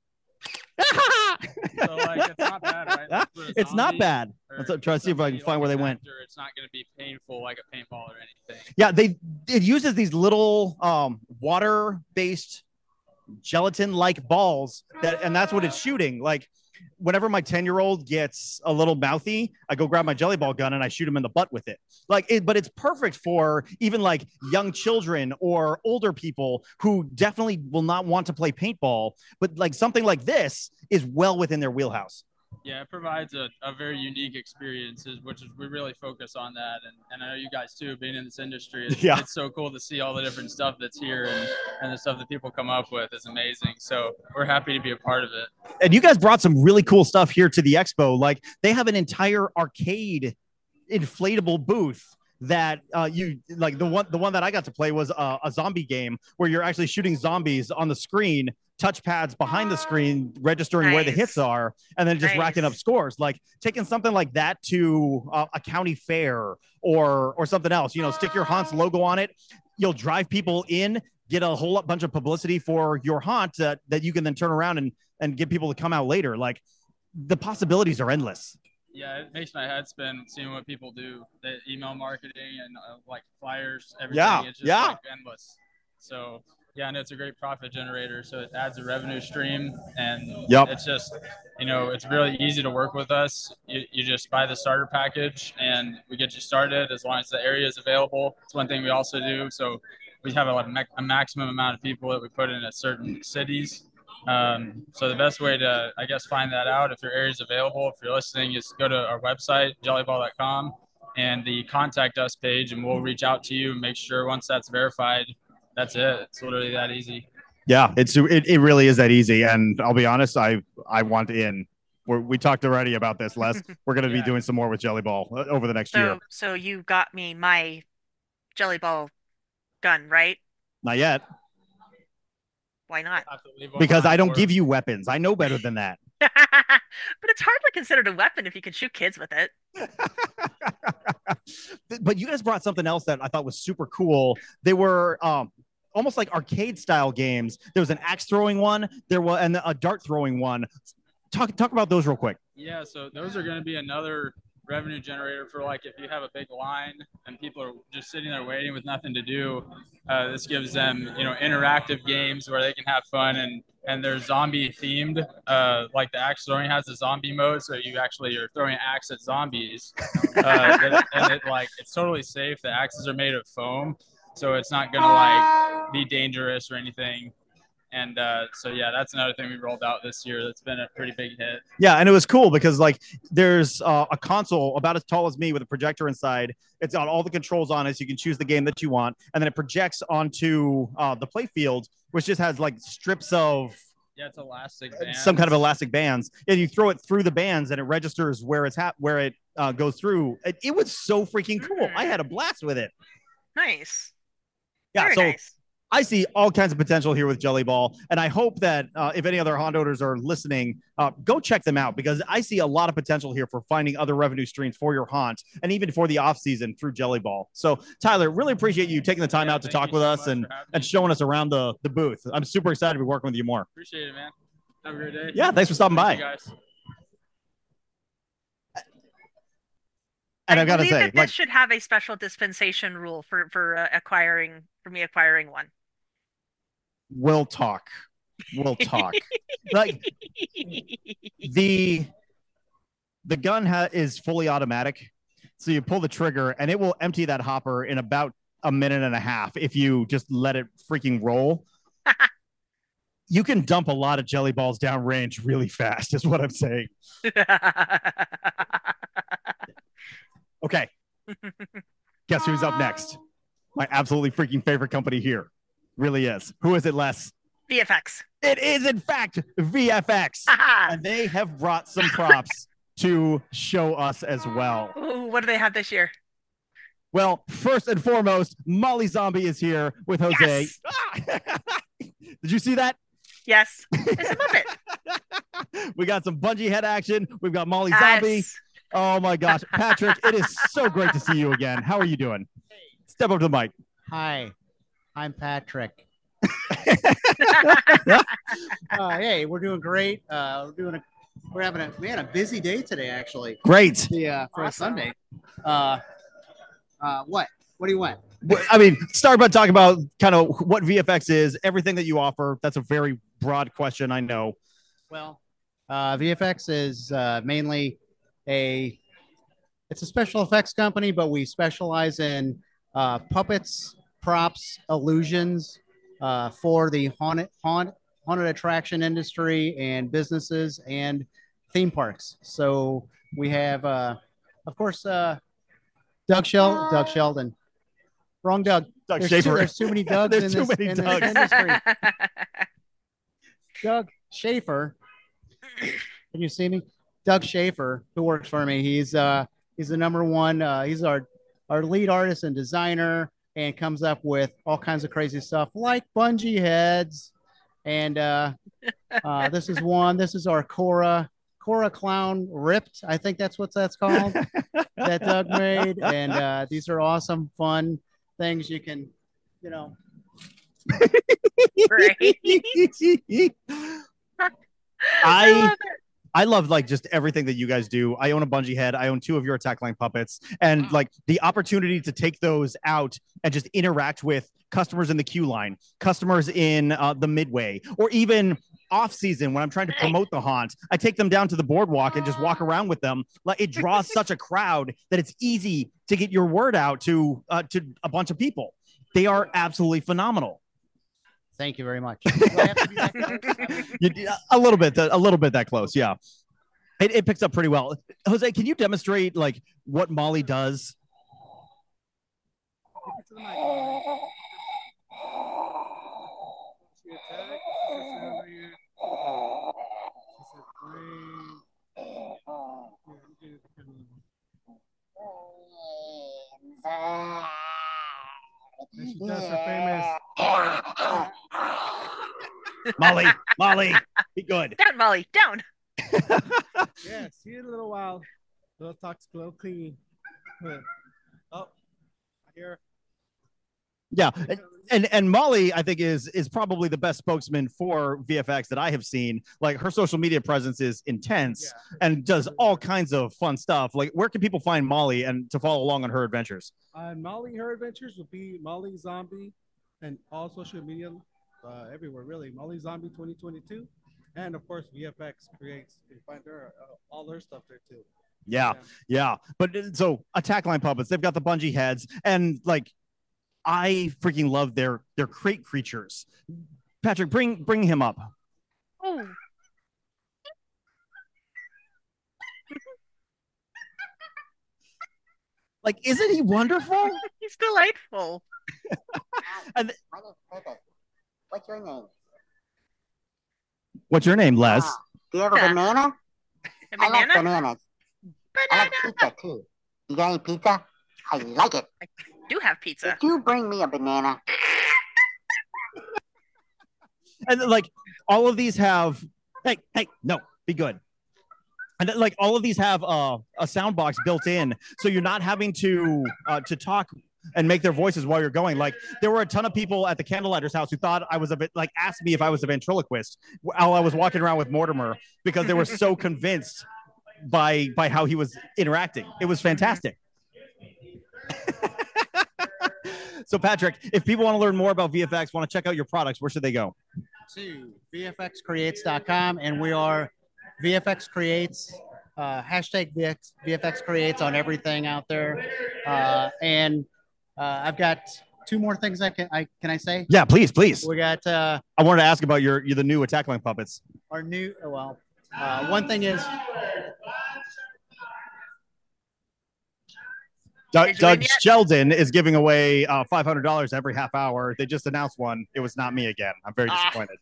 So like, it's not bad, right? It's not bad. Let's try to see if I can find where they went. It's not going to be painful like a paintball or anything. Yeah, it uses these little water-based gelatin-like balls and that's what it's shooting. Like whenever my 10-year-old gets a little mouthy, I go grab my Jelly Ball gun and I shoot him in the butt with it. But it's perfect for even like young children or older people who definitely will not want to play paintball, but like something like this is well within their wheelhouse. Yeah, it provides a very unique experience, which is we really focus on that. And I know you guys too, being in this industry, it's so cool to see all the different stuff that's here and the stuff that people come up with is amazing. So we're happy to be a part of it. And you guys brought some really cool stuff here to the expo. Like they have an entire arcade inflatable booth that you like. The one that I got to play was a zombie game where you're actually shooting zombies on the screen, touchpads behind the screen registering where the hits are, and then just racking up scores. Like taking something like that to a county fair or something else, stick your haunt's logo on it. You'll drive people in, get a whole bunch of publicity for your haunt that you can then turn around and get people to come out later. Like the possibilities are endless. Yeah, it makes my head spin seeing what people do. The email marketing and like flyers, everything. It's just like endless. So yeah, and it's a great profit generator. So it adds a revenue stream, and it's just, it's really easy to work with us. You just buy the starter package, and we get you started as long as the area is available. It's one thing we also do. So we have a maximum amount of people that we put in at certain cities. So the best way to, I guess, find that out, if your area is available, if you're listening, is go to our website, jellyball.com, and the contact us page, and we'll reach out to you and make sure once that's verified, that's it. It's literally that easy. Yeah, it really is that easy. And I'll be honest, I want in. We talked already about this, Les. We're going to be doing some more with Jelly Ball over the next year. So you got me my Jelly Ball gun, right? Not yet. Why not? Because I don't give you weapons. I know better than that. But it's hardly considered a weapon if you can shoot kids with it. But you guys brought something else that I thought was super cool. They were almost like arcade style games. There was an axe throwing one, and a dart throwing one. Talk about those real quick. Yeah, so those are going to be another revenue generator for like if you have a big line and people are just sitting there waiting with nothing to do. This gives them interactive games where they can have fun, and they're zombie themed. Like the axe throwing has a zombie mode, so you're throwing axe at zombies, and it's totally safe. The axes are made of foam, so it's not gonna be dangerous or anything. And so, yeah, that's another thing we rolled out this year that's been a pretty big hit. Yeah, and it was cool because, like, there's a console about as tall as me with a projector inside. It's got all the controls on it, so you can choose the game that you want. And then it projects onto the play field, which just has, like, strips of... Yeah, it's elastic bands. Some kind of elastic bands. And you throw it through the bands, and it registers where it goes through. It was so freaking cool. I had a blast with it. Nice. Yeah, Very so... nice. I see all kinds of potential here with Jelly Ball, and I hope that if any other haunt owners are listening, go check them out because I see a lot of potential here for finding other revenue streams for your haunt and even for the off season through Jelly Ball. So, Tyler, really appreciate you taking the time out to talk with us and showing us around the booth. I'm super excited to be working with you more. Appreciate it, man. Have a great day. Yeah, thanks for stopping by. Guys. And I've got to say, this should have a special dispensation rule for me acquiring one. We'll talk. Like the gun is fully automatic, so you pull the trigger and it will empty that hopper in about a minute and a half if you just let it freaking roll. you can dump a lot of jelly balls downrange really fast, is what I'm saying. Okay. Guess who's up next? My absolutely freaking favorite company here. Really is. Who is it, Les? VFX. It is, in fact, VFX. And they have brought some props to show us as well. Ooh, what do they have this year? Well, first and foremost, Molly Zombie is here with Jose. Yes. Did you see that? Yes. It's a Muppet. We got some bungee head action. We've got Molly Zombie. Yes. Oh my gosh. Patrick, it is so great to see you again. How are you doing? Step up to the mic. Hi, I'm Patrick. Hey, we're doing great. We're having a busy day today, actually. Great. Yeah, for a Sunday. What do you want? I mean, start by talking about kind of what VFX is, everything that you offer. That's a very broad question, I know. Well, VFX is mainly it's a special effects company, but we specialize in puppets, props, illusions for the haunted attraction industry and businesses and theme parks. So we have, of course, Doug Sheldon. Wrong Doug. Doug Schaefer. There's too many Dougs in this industry. Doug Schaefer. Can you see me? Doug Schaefer, who works for me. He's the number one. He's our lead artist and designer, and comes up with all kinds of crazy stuff like bungee heads. And this is one. This is our Cora Clown Ripped. I think that's what that's called. That Doug made. And these are awesome, fun things you can, I love like just everything that you guys do. I own a bungee head. I own 2 of your attack line puppets, and like the opportunity to take those out and just interact with customers in the queue line, customers in the midway, or even off season when I'm trying to promote the haunt. I take them down to the boardwalk and just walk around with them. Like, it draws such a crowd that it's easy to get your word out to a bunch of people. They are absolutely phenomenal. Thank you very much. Do I have to be that close? A little bit that close. Yeah. It picks up pretty well. Jose, can you demonstrate like what Molly does? She does her famous Molly, be good. Down, Molly, down. Yeah, see you in a little while. Little talks glow clean. Oh, here. Yeah, and Molly, I think is probably the best spokesman for VFX that I have seen. Like, her social media presence is intense and does all kinds of fun stuff. Like, where can people find Molly and to follow along on her adventures? Molly, her adventures will be Molly Zombie, and all social media, everywhere really. Molly Zombie 2022, and of course VFX Creates. You can find her all her stuff there too. Yeah. But so attack line puppets, they've got the bungee heads, and like, I freaking love their crate creatures. Patrick, bring him up. Oh. Like, isn't he wonderful? He's delightful. And What's your name? What's your name, Les? Do you have a banana? A I like banana? bananas. I like pizza too. You got any pizza? I like it. I do have pizza. Could you bring me a banana? And like, all of these have, hey, no, be good. And like, all of these have a sound box built in, so you're not having to talk and make their voices while you're going. Like, there were a ton of people at the Candlelighters house who thought I was asked me if I was a ventriloquist while I was walking around with Mortimer, because they were so convinced by how he was interacting. It was fantastic. So Patrick, if people want to learn more about VFX, want to check out your products, where should they go? To VFXCreates.com, and we are VFX Creates, hashtag VFX Creates on everything out there. And I've got two more things can I say? Yeah, please. We got I wanted to ask about the new Attack Line puppets. our new one thing is Doug Sheldon is giving away $500 every half hour. They just announced one. It was not me again. I'm very disappointed.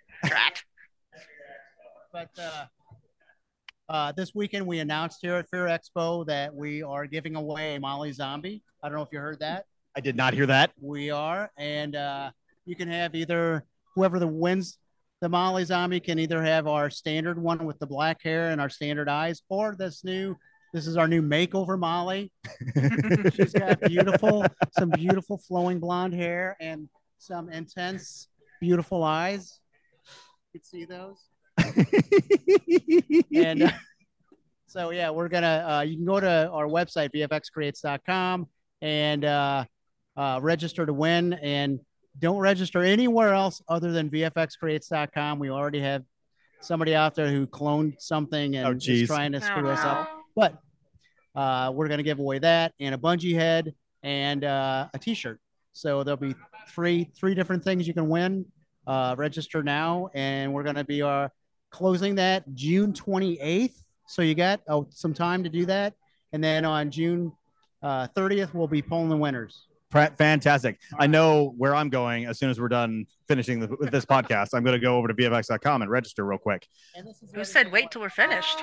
But this weekend we announced here at Fear Expo that we are giving away a Molly Zombie. I don't know if you heard that. I did not hear that. We are, and you can have either whoever wins the Molly Zombie can either have our standard one with the black hair and our standard eyes, or this is our new makeover Molly. She's got some beautiful flowing blonde hair and some intense, beautiful eyes. You can see those. And so yeah, we're gonna you can go to our website vfxcreates.com and register to win, and don't register anywhere else other than vfxcreates.com. We already have somebody out there who cloned something and is trying to screw us up, but we're gonna give away that and a bungee head and a t-shirt. So there'll be three different things you can win. Register now, and we're gonna be closing that June 28th. So you got some time to do that. And then on June 30th, we'll be pulling the winners. Fantastic. I know where I'm going as soon as we're done finishing this podcast. I'm going to go over to vfx.com and register real quick. Who said wait till we're finished?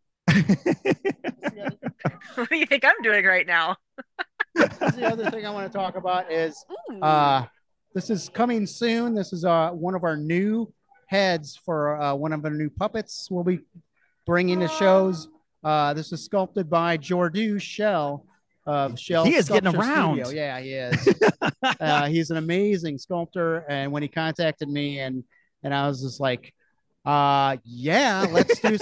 What do you think I'm doing right now? The other thing I want to talk about is this is coming soon. This is one of our new heads for one of our new puppets we'll be bringing to shows. This is sculpted by Jordu Shell of Shell. He is Sculpture getting around. Studio. Yeah, he is. He's an amazing sculptor. And when he contacted me and I was just like, yeah, let's do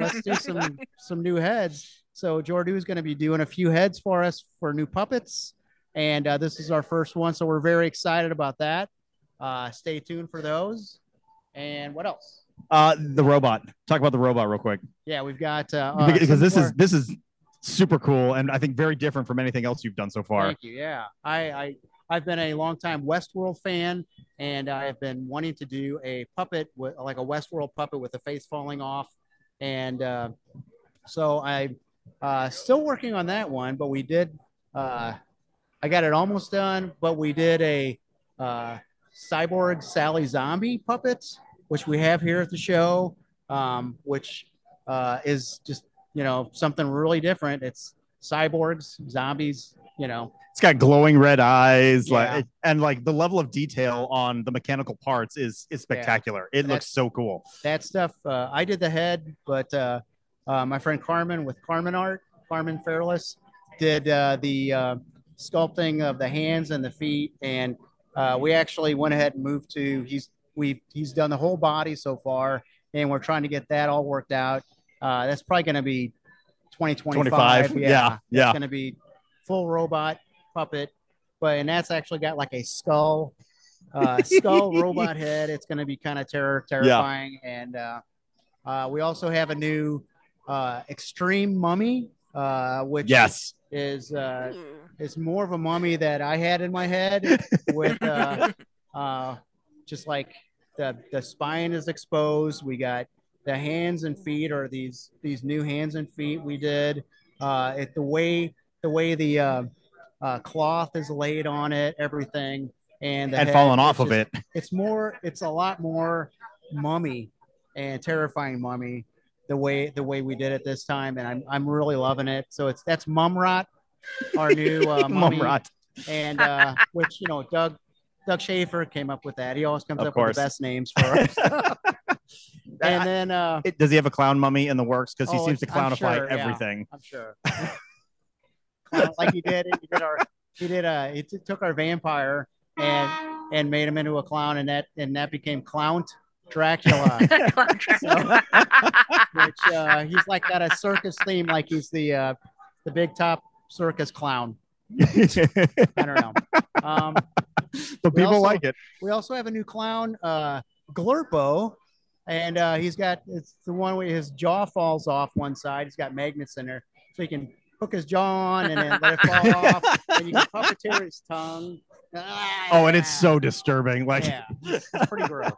some new heads. So Jordu is going to be doing a few heads for us for new puppets. And this is our first one. So we're very excited about that. Stay tuned for those. And what else? The robot. Talk about the robot real quick. Yeah, we've got because this is super cool and I think very different from anything else you've done so far. Thank you. Yeah, I've been a longtime Westworld fan, and I have been wanting to do a puppet with like a Westworld puppet with the face falling off, and so I'm still working on that one. But we did. I got it almost done, but we did a Cyborg Sally Zombie puppet, which we have here at the show, which is just, something really different. It's cyborgs, zombies, It's got glowing red eyes, Yeah. and the level of detail on the mechanical parts is spectacular. It looks so cool. That stuff, I did the head, but my friend Carmen with Carmen Art, Carmen Fairless, did the sculpting of the hands and the feet, and we actually went ahead and moved to he's done the whole body so far, and we're trying to get that all worked out. That's probably going to be 2025. Yeah. It's going to be full robot puppet, and that's actually got like a skull robot head. It's going to be kind of terrifying. And we also have a new extreme mummy, which is more of a mummy that I had in my head with just like the spine is exposed. We got the hands and feet are these new hands and feet we did. The way the cloth is laid on it, everything, and falling off of it. It's a lot more mummy and terrifying mummy the way we did it this time, and I'm really loving it. So that's Mumrot, our new mummy. Mumrot. And which Doug Schaefer came up with that. He always comes up with the best names for us. And then does he have a clown mummy in the works? Because he seems to clownify sure, everything. Yeah, I'm sure. Like he took our vampire and made him into a clown, and that became Clown Dracula. Which he's like got a circus theme, like he's the big top circus clown. I don't know. But people like it. We also have a new clown, Glurpo, and it's the one where his jaw falls off one side. He's got magnets in there, so he can hook his jaw on and then let it fall off, and you can puppeteer his tongue. Oh, and it's so disturbing. Like, yeah, it's pretty gross.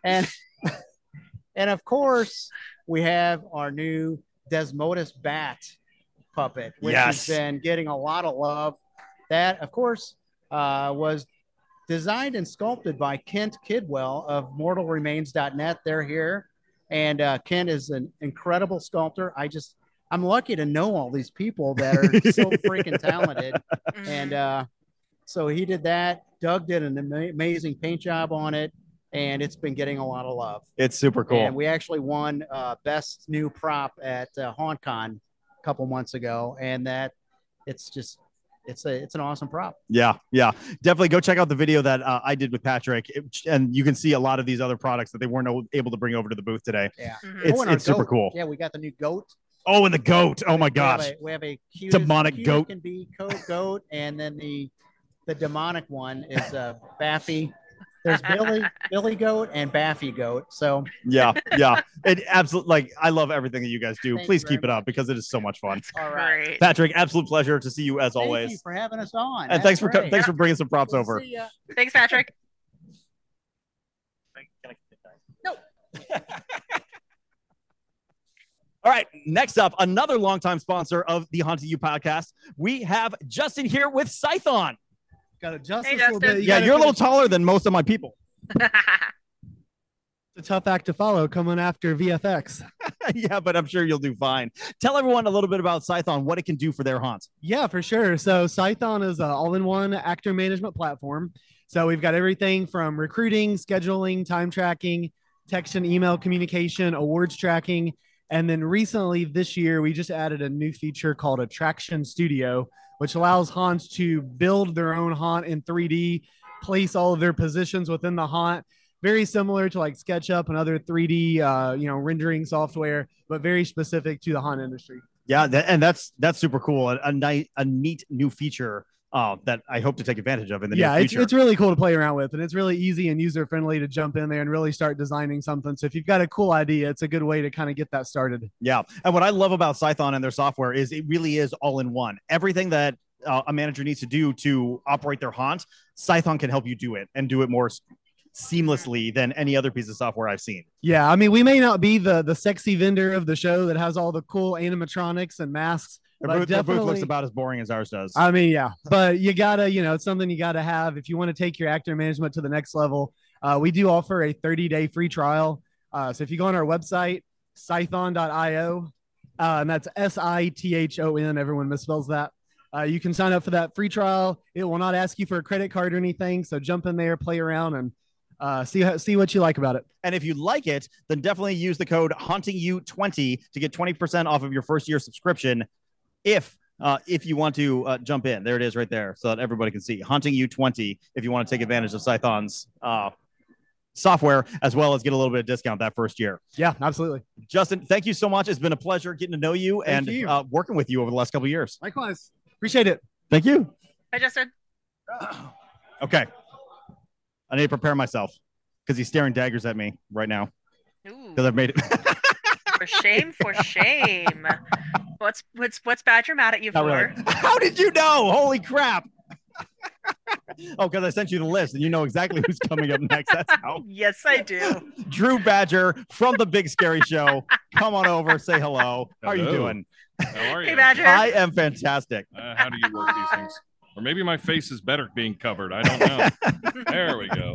And of course, we have our new Desmodus bat puppet, which has been getting a lot of love. That, of course, was designed and sculpted by Kent Kidwell of MortalRemains.net. They're here, and Kent is an incredible sculptor. I'm lucky to know all these people that are so freaking talented. And so he did that. Doug did an amazing paint job on it, and it's been getting a lot of love. It's super cool. And we actually won best new prop at HauntCon a couple months ago, and that it's an awesome prop. Yeah, definitely go check out the video that I did with Patrick, and you can see a lot of these other products that they weren't able to bring over to the booth today. Yeah, it's super cool. Yeah, we got the new goat. Oh, and the goat. Oh my gosh, we have a cute, demonic goat. Can be goat, and then the demonic one is Baffy. There's Billy Goat and Baffy Goat. So yeah, it absolutely, like, I love everything that you guys do. Please keep it up because it is so much fun. All right, Patrick, absolute pleasure to see you as always. Thank you for having us on. And thanks for bringing some props over. Thanks, Patrick. No. All right, next up, another longtime sponsor of the Haunting You podcast. We have Justin here with Scython. Got to adjust Hey, this a little Justin. bit. Yeah, you're a little taller than most of my people. It's a tough act to follow coming after VFX. Yeah, but I'm sure you'll do fine. Tell everyone a little bit about Scython, what it can do for their haunts. Yeah, for sure. So Scython is an all-in-one actor management platform. So we've got everything from recruiting, scheduling, time tracking, text and email communication, awards tracking. And then recently this year, we just added a new feature called Attraction Studio, which allows haunts to build their own haunt in 3D, place all of their positions within the haunt. Very similar to like SketchUp and other 3D, rendering software, but very specific to the haunt industry. Yeah, that's super cool. A neat new feature that I hope to take advantage of in the near future. It's really cool to play around with, and it's really easy and user friendly to jump in there and really start designing something. So if you've got a cool idea, it's a good way to kind of get that started. Yeah, and what I love about Scython and their software is it really is all in one. Everything that a manager needs to do to operate their haunt, Scython can help you do it and do it more seamlessly than any other piece of software I've seen. Yeah, I mean, we may not be the sexy vendor of the show that has all the cool animatronics and masks. Their booth looks about as boring as ours does. I mean, yeah, but you gotta, it's something you gotta have if you want to take your actor management to the next level. We do offer a 30-day free trial. So if you go on our website, scython.io, and that's SITHON, everyone misspells that. You can sign up for that free trial. It will not ask you for a credit card or anything. So jump in there, play around, and see what you like about it. And if you like it, then definitely use the code HauntingYou20 to get 20% off of your first year subscription. If you want to jump in, there it is right there, so that everybody can see. HauntingYou20 if you want to take advantage of Scython's software, as well as get a little bit of discount that first year. Yeah, absolutely. Justin, thank you so much. It's been a pleasure getting to know you and working with you over the last couple of years. Likewise. Appreciate it. Thank you. Hi, Justin. Okay. I need to prepare myself because he's staring daggers at me right now. Because I've made it. For shame, for shame. What's Badger mad at you Not for? really. How did you know? Holy crap. Oh, because I sent you the list and you know exactly who's coming up next. That's how. Yes, I do. Drew Badger from the Big Scary Show. Come on over. Say hello. How are you Hello. doing? How are you? Hey, Badger. I am fantastic. How do you work these things? Or maybe my face is better being covered. I don't know. There we go.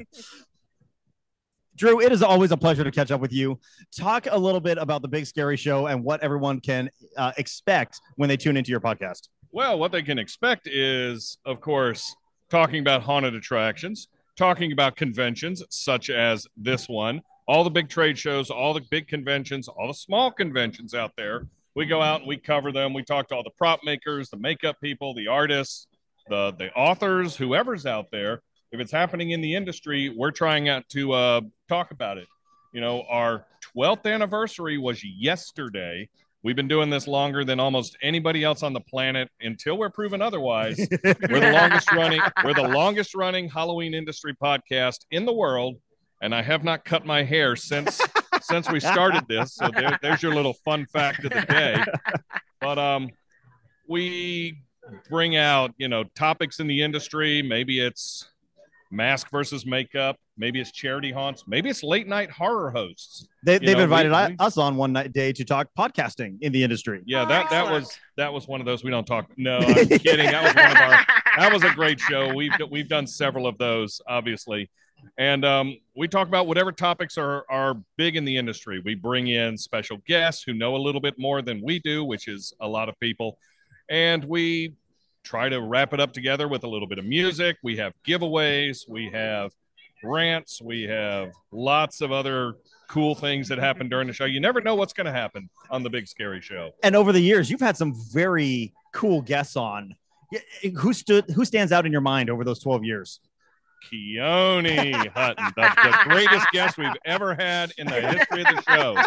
Drew, it is always a pleasure to catch up with you. Talk a little bit about the Big Scary Show and what everyone can expect when they tune into your podcast. Well, what they can expect is, of course, talking about haunted attractions, talking about conventions such as this one, all the big trade shows, all the big conventions, all the small conventions out there. We go out and we cover them. We talk to all the prop makers, the makeup people, the artists, the authors, whoever's out there. If it's happening in the industry, we're trying out to talk about it. You know, our 12th anniversary was yesterday. We've been doing this longer than almost anybody else on the planet until we're proven otherwise. We're the longest running Halloween industry podcast in the world. And I have not cut my hair since we started this. So there's your little fun fact of the day. But we bring out, topics in the industry. Maybe it's mask versus makeup. Maybe it's charity haunts. Maybe it's late night horror hosts. They've invited us on one day to talk podcasting in the industry. Yeah, that was one of those we don't talk. No, I'm kidding. That was a great show. We've done several of those, obviously. And we talk about whatever topics are big in the industry. We bring in special guests who know a little bit more than we do, which is a lot of people. And we try to wrap it up together with a little bit of music. We have giveaways. We have rants. We have lots of other cool things that happen during the show. You never know what's going to happen on the Big Scary Show. And over the years, you've had some very cool guests on. Who stands out in your mind over those 12 years? Keone Hutton, the greatest guest we've ever had in the history of the show.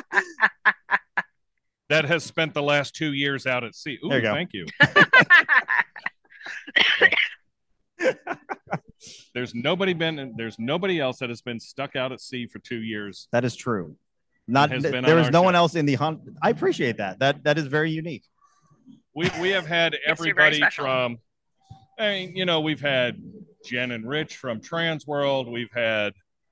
That has spent the last 2 years out at sea. Ooh, thank you. There's nobody else that has been stuck out at sea for 2 years. That is true. There is no one else in the hunt. I appreciate that. That is very unique. We have had everybody from, we've had Jen and Rich from Transworld. We've had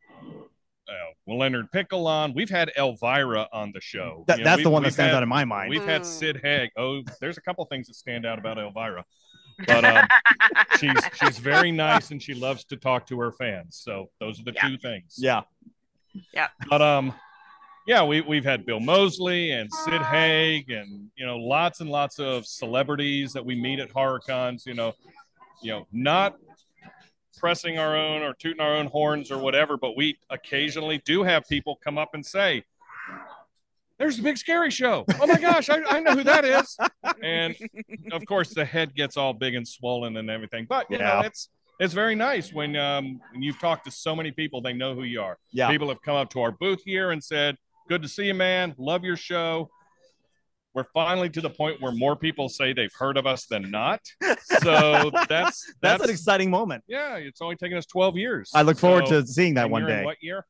Leonard Pickle on. We've had Elvira on the show. That's the one that stands out in my mind. We've had Sid Haig. Oh, there's a couple things that stand out about Elvira. But she's very nice and she loves to talk to her fans. So those are the two things. Yeah. Yeah. But we've had Bill Mosley and Sid Haig and lots and lots of celebrities that we meet at horror cons, not pressing our own or tooting our own horns or whatever, but we occasionally do have people come up and say, there's the Big Scary Show. Oh my gosh, I know who that is. And of course the head gets all big and swollen and everything. But it's very nice when you've talked to so many people, they know who you are. Yeah. People have come up to our booth here and said, good to see you, man. Love your show. We're finally to the point where more people say they've heard of us than not. So that's an exciting moment. Yeah, it's only taken us 12 years. I look forward to seeing that one day. What year?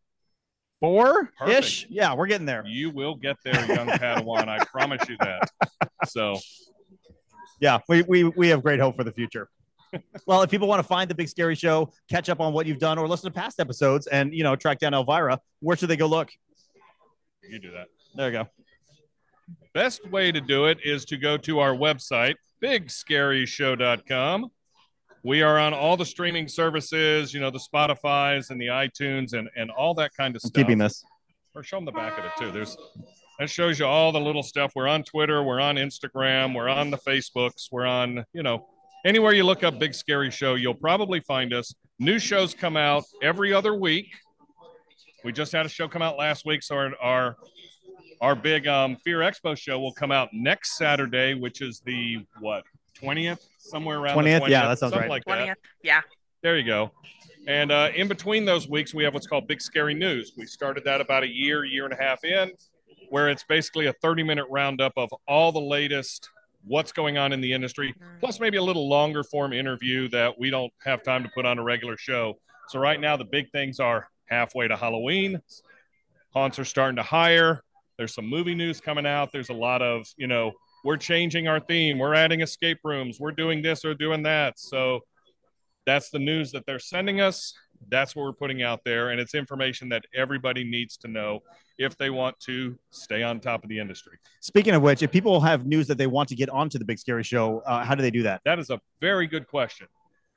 4-ish? Yeah, we're getting there. You will get there, young Padawan. I promise you that. So, yeah, we have great hope for the future. Well, if people want to find the Big Scary Show, catch up on what you've done, or listen to past episodes, and track down Elvira, where should they go look? You do that. There you go. Best way to do it is to go to our website, bigscaryshow.com. We are on all the streaming services, the Spotifys and the iTunes and all that kind of stuff. Keeping this. Or show them the back of it too. That shows you all the little stuff. We're on Twitter. We're on Instagram. We're on the Facebooks. We're on, anywhere you look up Big Scary Show, you'll probably find us. New shows come out every other week. We just had a show come out last week, so our big Fear Expo show will come out next Saturday, which is the 20th, somewhere around 20th? The 20th. Yeah, that sounds right. Like 20th, that. yeah. There you go. And in between those weeks, we have what's called Big Scary News. We started that about a year and a half in, where it's basically a 30-minute roundup of all the latest what's going on in the industry, plus maybe a little longer form interview that we don't have time to put on a regular show. So right now, the big things are halfway to Halloween. Haunts are starting to hire. There's some movie news coming out. There's a lot of, we're changing our theme. We're adding escape rooms. We're doing this or doing that. So that's the news that they're sending us. That's what we're putting out there. And it's information that everybody needs to know if they want to stay on top of the industry. Speaking of which, if people have news that they want to get onto the Big Scary Show, how do they do that? That is a very good question.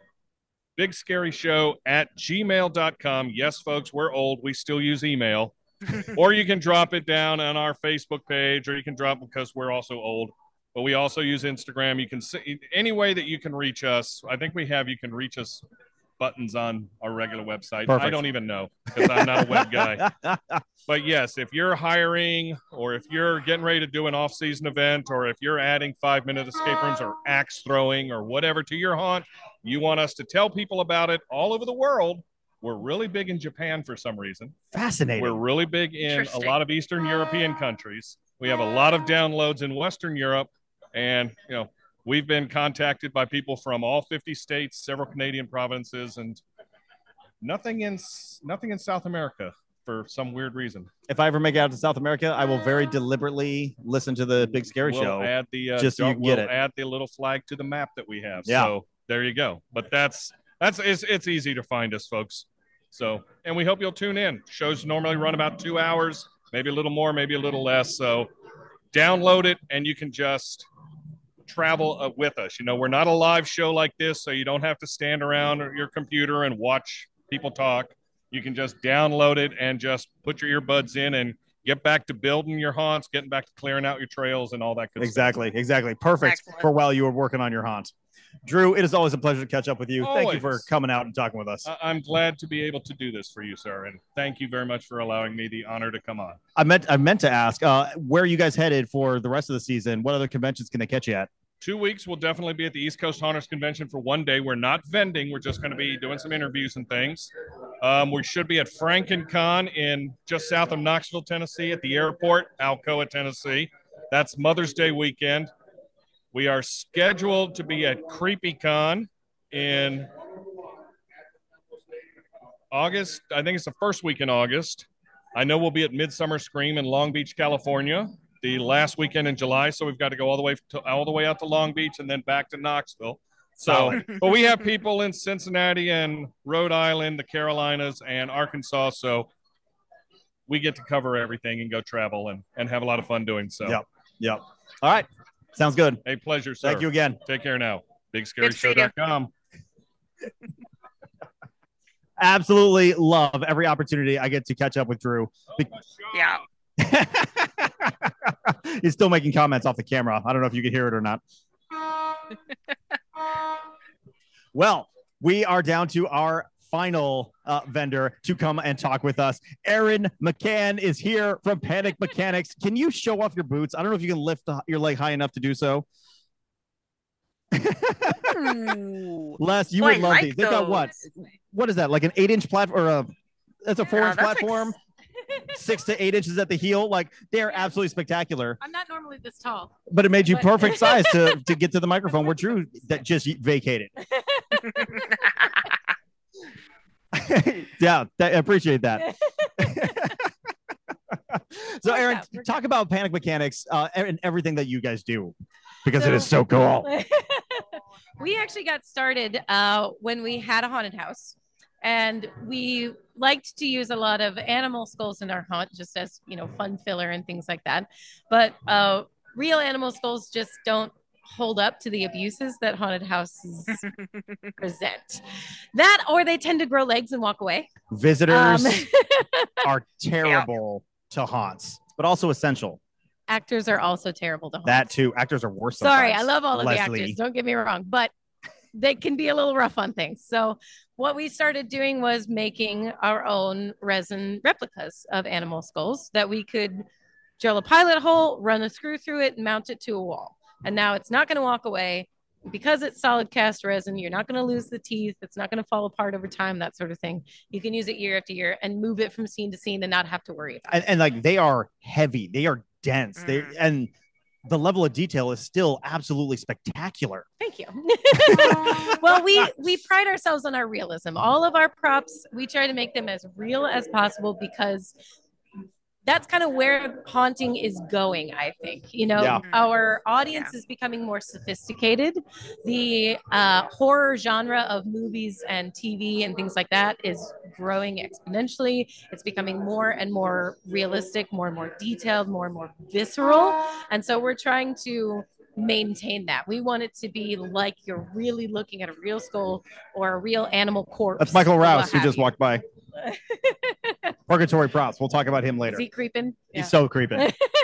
BigScaryShow@gmail.com. Yes, folks, we're old. We still use email. Or you can drop it down on our Facebook page, or you can drop, because we're also old, but we also use Instagram. You can see any way that you can reach us. I think you can reach us buttons on our regular website. Perfect. I don't even know, because I'm not a web guy. But yes, if you're hiring, or if you're getting ready to do an off-season event, or if you're adding 5-minute escape rooms or axe throwing or whatever to your haunt, you want us to tell people about it all over the world. We're really big in Japan for some reason. Fascinating. We're really big in a lot of Eastern European countries. We have a lot of downloads in Western Europe. And, we've been contacted by people from all 50 states, several Canadian provinces, and nothing in South America for some weird reason. If I ever make it out to South America, I will very deliberately listen to the Big Scary We'll Show. add the just so you can get we'll it. add the little flag to the map that we have. Yeah. So there you go. But it's easy to find us, folks. So, and we hope you'll tune in. Shows normally run about 2 hours, maybe a little more, maybe a little less. So download it and you can just travel with us. You know, we're not a live show like this, so you don't have to stand around your computer and watch people talk. You can just download it and just put your earbuds in and get back to building your haunts, getting back to clearing out your trails and all that good stuff. Exactly. Perfect for while you were working on your haunt. Drew, it is always a pleasure to catch up with you. Thank you for Always. coming out and talking with us. I'm glad to be able to do this for you, sir, and thank you very much for allowing me the honor to come on. I meant to ask, where are you guys headed for the rest of the season? What other conventions can they catch you at? 2 weeks, we'll definitely be at the East Coast Haunters Convention for one day. We're not vending. We're just going to be doing some interviews and things. We should be at FrankenCon in just south of Knoxville, Tennessee, at the airport, Alcoa, Tennessee. That's Mother's Day weekend. We are scheduled to be at CreepyCon in August. I think it's the first week in August. I know we'll be at Midsummer Scream in Long Beach, California, the last weekend in July. So we've got to go all the way out to Long Beach and then back to Knoxville. So, but we have people in Cincinnati and Rhode Island, the Carolinas, and Arkansas. So we get to cover everything and go travel and have a lot of fun doing so. Yep. All right. Sounds good. A pleasure, sir. Thank you again. Take care now. BigScaryShow.com. Absolutely love every opportunity I get to catch up with Drew. Yeah. He's still making comments off the camera. I don't know if you can hear it or not. Well, we are down to our final vendor to come and talk with us. Aaron McCann is here from Panic Mechanics. Can you show off your boots? I don't know if you can lift your leg high enough to do so. Les, you would love these. They've got what? What is that? Like an 8-inch platform or that's a 4-inch platform? 6 to 8 inches at the heel. Like they're absolutely spectacular. I'm not normally this tall. But it made you perfect size to get to the microphone where Drew that just vacated. Yeah, I appreciate that. So, Aaron, talk about Panic Mechanics and everything that you guys do, because it is so cool. We actually got started when we had a haunted house, and we liked to use a lot of animal skulls in our haunt, just as fun filler and things like that. But real animal skulls just don't hold up to the abuses that haunted houses present. That, or they tend to grow legs and walk away. Visitors are terrible to haunts, but also essential. Actors are also terrible to haunt. That too. Actors are worse. Sorry, I love all of Leslie. the actors. Don't get me wrong, but they can be a little rough on things. So what we started doing was making our own resin replicas of animal skulls that we could drill a pilot hole, run a screw through it, and mount it to a wall. And now it's not going to walk away because it's solid cast resin. You're not going to lose the teeth. It's not going to fall apart over time, that sort of thing. You can use it year after year and move it from scene to scene and not have to worry about it. And like they are heavy, they are dense, and the level of detail is still absolutely spectacular. Thank you. Well, we pride ourselves on our realism. All of our props, we try to make them as real as possible because that's kind of where haunting is going, I think. Our audience is becoming more sophisticated. The horror genre of movies and TV and things like that is growing exponentially. It's becoming more and more realistic, more and more detailed, more and more visceral. And so we're trying to maintain that. We want it to be like you're really looking at a real skull or a real animal corpse. That's Michael Rouse, who just walked by. Purgatory Props. We'll talk about him later. Is he creeping? He's so creeping.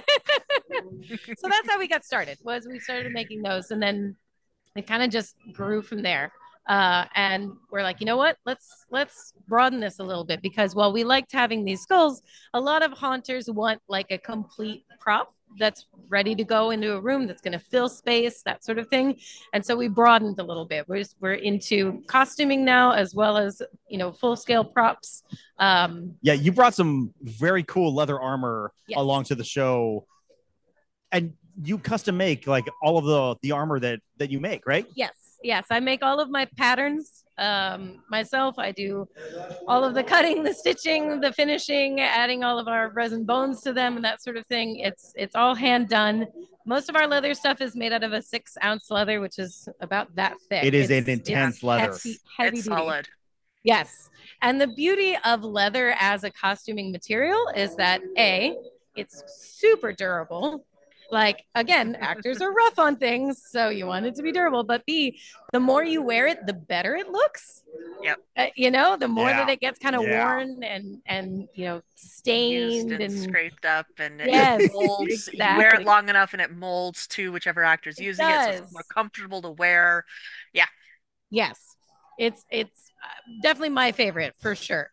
So that's how we got started. Was we started making those, and then it kind of just grew from there. And we're like, you know what? Let's broaden this a little bit, because while we liked having these skulls, a lot of haunters want like a complete prop that's ready to go into a room that's going to fill space, that sort of thing. And so we broadened a little bit. We're into costuming now, as well as full scale props. Yeah, you brought some very cool leather armor along to the show, and you custom make like all of the armor that you make, right? Yes, I make all of my patterns myself. I do all of the cutting, the stitching, the finishing, adding all of our resin bones to them and that sort of thing. It's all hand done. Most of our leather stuff is made out of a 6-ounce leather, which is about that thick. It is an intense leather. Heavy It's duty. solid. Yes. And the beauty of leather as a costuming material is that A, it's super durable. Like, again, actors are rough on things, so you want it to be durable. But B, the more you wear it, the better it looks. Yep. You know, the more that Yeah. it gets kind of Yeah. worn and you know, stained Used and and scraped up, and it Yes, molds. You wear exactly. it long enough, and it molds to whichever actor's using it, so does. it's more comfortable to wear. Yeah. Yes. It's definitely my favorite for sure.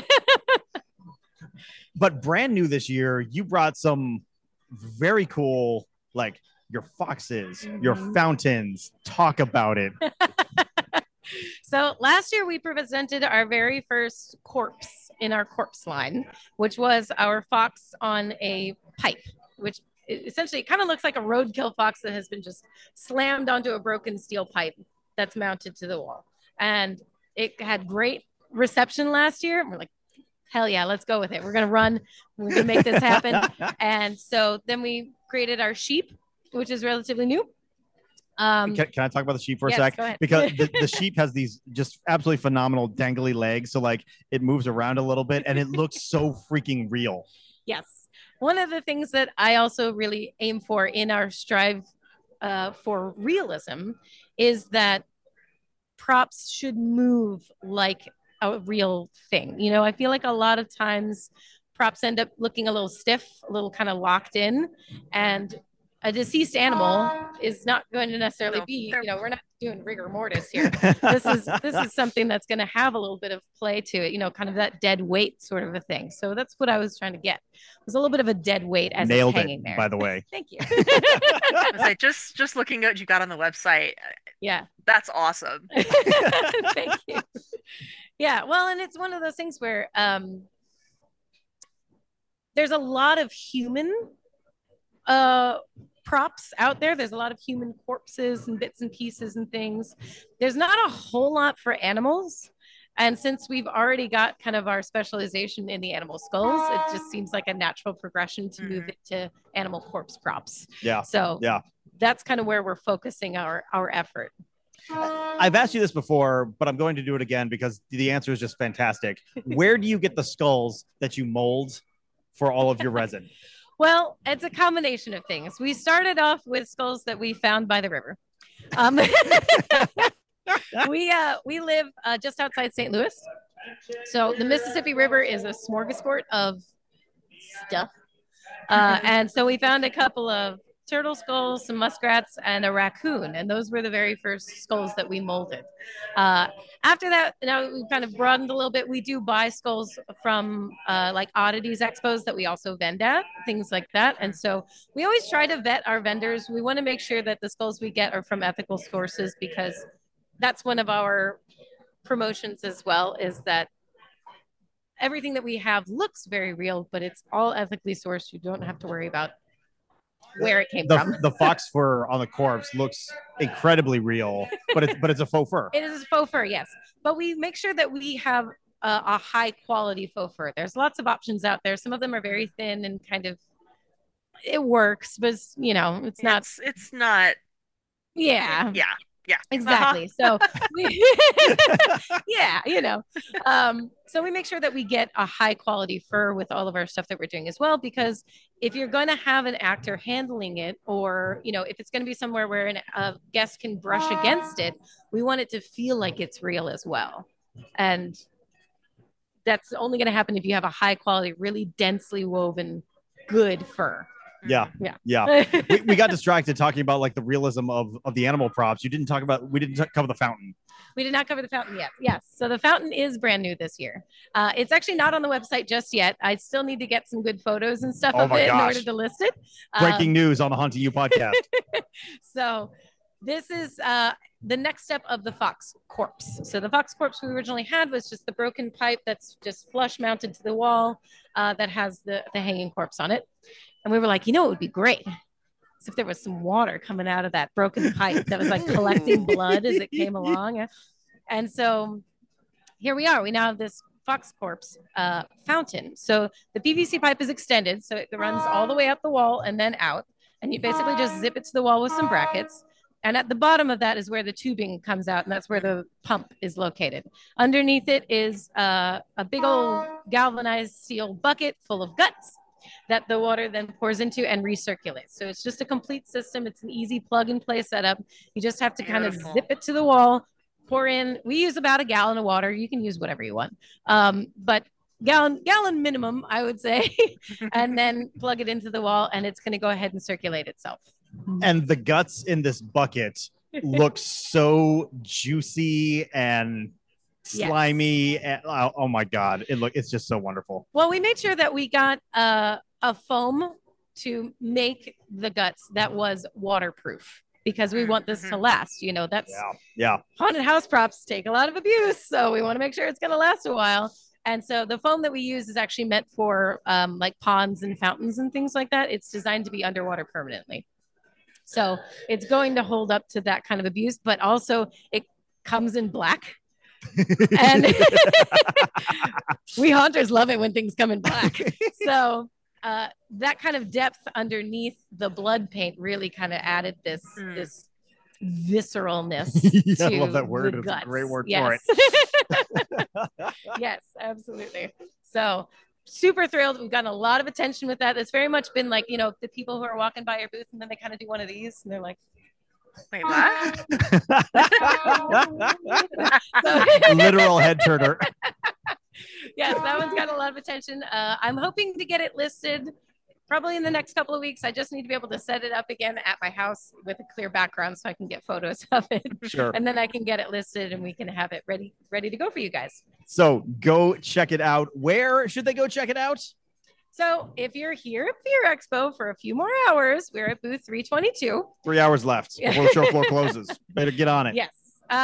But brand new this year, you brought some very cool, like your foxes, your Mhm. fountains. Talk about it. So last year we presented our very first corpse in our corpse line, which was our fox on a pipe, which essentially kind of looks like a roadkill fox that has been just slammed onto a broken steel pipe that's mounted to the wall. And it had great reception last year. And we're like, hell yeah, let's go with it. We're going to run. We're going to make this happen. And so then we created our sheep, which is relatively new. Can I talk about the sheep for yes, a sec? go ahead. Because the sheep has these just absolutely phenomenal dangly legs. So like it moves around a little bit and it looks so freaking real. Yes. One of the things that I also really aim for in our strive for realism is that props should move like a real thing. You know, I feel like a lot of times props end up looking a little stiff, a little kind of locked in, and a deceased animal is not going to necessarily be, you know, we're not doing rigor mortis here. This is something that's going to have a little bit of play to it, you know, kind of that dead weight sort of a thing. So that's what I was trying to get. It was a little bit of a dead weight as Nailed it's hanging it, there. by the way. Thank you. I was like, just looking at what you got on the website. Yeah. That's awesome. Thank you. Yeah, well, and it's one of those things where there's a lot of human props out there. There's a lot of human corpses and bits and pieces and things. There's not a whole lot for animals. And since we've already got kind of our specialization in the animal skulls, it just seems like a natural progression to move it to animal corpse props. Yeah. So yeah. That's kind of where we're focusing our effort. I've asked you this before, but I'm going to do it again because the answer is just fantastic. Where do you get the skulls that you mold for all of your resin? Well, it's a combination of things. We started off with skulls that we found by the river. We live just outside St. Louis. So the Mississippi River is a smorgasbord of stuff. And so we found a couple of turtle skulls, some muskrats, and a raccoon. And those were the very first skulls that we molded. After that, now we've kind of broadened a little bit. We do buy skulls from like oddities expos that we also vend at, things like that. And so we always try to vet our vendors. We want to make sure that the skulls we get are from ethical sources, because that's one of our promotions as well, is that everything that we have looks very real, but it's all ethically sourced. You don't have to worry about where it came from. The fox fur on the corpse looks incredibly real, but it's a faux fur. It is a faux fur, yes. But we make sure that we have a high quality faux fur. There's lots of options out there. Some of them are very thin and kind of, it works, but you know, it's not. It's not. Yeah. Yeah. Yeah, exactly. So yeah, you know, so we make sure that we get a high quality fur with all of our stuff that we're doing as well, because if you're going to have an actor handling it, or, you know, if it's going to be somewhere where a guest can brush against it, we want it to feel like it's real as well. And that's only going to happen if you have a high quality, really densely woven, good fur. Yeah. Yeah. We got distracted talking about like the realism of the animal props. We didn't cover the fountain. We did not cover the fountain yet. Yes. So the fountain is brand new this year. It's actually not on the website just yet. I still need to get some good photos and stuff of it in order to list it. Breaking news on the Haunting You podcast. So this is the next step of the fox corpse. So the fox corpse we originally had was just the broken pipe that's just flush mounted to the wall that has the hanging corpse on it. And we were like, you know, it would be great. as if there was some water coming out of that broken pipe that was like collecting blood as it came along. And so here we are. We now have this Fox Corpse fountain. So the PVC pipe is extended, so it runs all the way up the wall and then out. And you basically just zip it to the wall with some brackets. And at the bottom of that is where the tubing comes out, and that's where the pump is located. Underneath it is a big old galvanized steel bucket full of guts that the water then pours into and recirculates. So it's just a complete system. It's an easy plug and play setup. You just have to kind of zip it to the wall, pour in. We use about a gallon of water. You can use whatever you want, but gallon minimum, I would say, and then plug it into the wall, and it's going to go ahead and circulate itself. And the guts in this bucket look so juicy and slimy. And, oh my God. It's just so wonderful. Well, we made sure that we got a foam to make the guts that was waterproof, because we want this to last. You know, that's haunted house props take a lot of abuse. So we want to make sure it's going to last a while. And so the foam that we use is actually meant for like ponds and fountains and things like that. It's designed to be underwater permanently. So it's going to hold up to that kind of abuse, but also it comes in black. And we haunters love it when things come in black. So that kind of depth underneath the blood paint really kind of added this visceralness. Yeah, to I love that word. the It's guts. a great word Yes. for it. Yes, absolutely. So super thrilled. We've gotten a lot of attention with that. It's very much been like, you know, the people who are walking by your booth and then they kind of do one of these and they're like, wait, what? Literal head turner. Yes, that one's got a lot of attention. I'm hoping to get it listed probably in the next couple of weeks. I just need to be able to set it up again at my house with a clear background so I can get photos of it. Sure. And then I can get it listed and we can have it ready to go for you guys. So go check it out. Where should they go check it out? So if you're here at Fear Expo for a few more hours, we're at booth 322. 3 hours left before the show floor closes. Better get on it. Yes.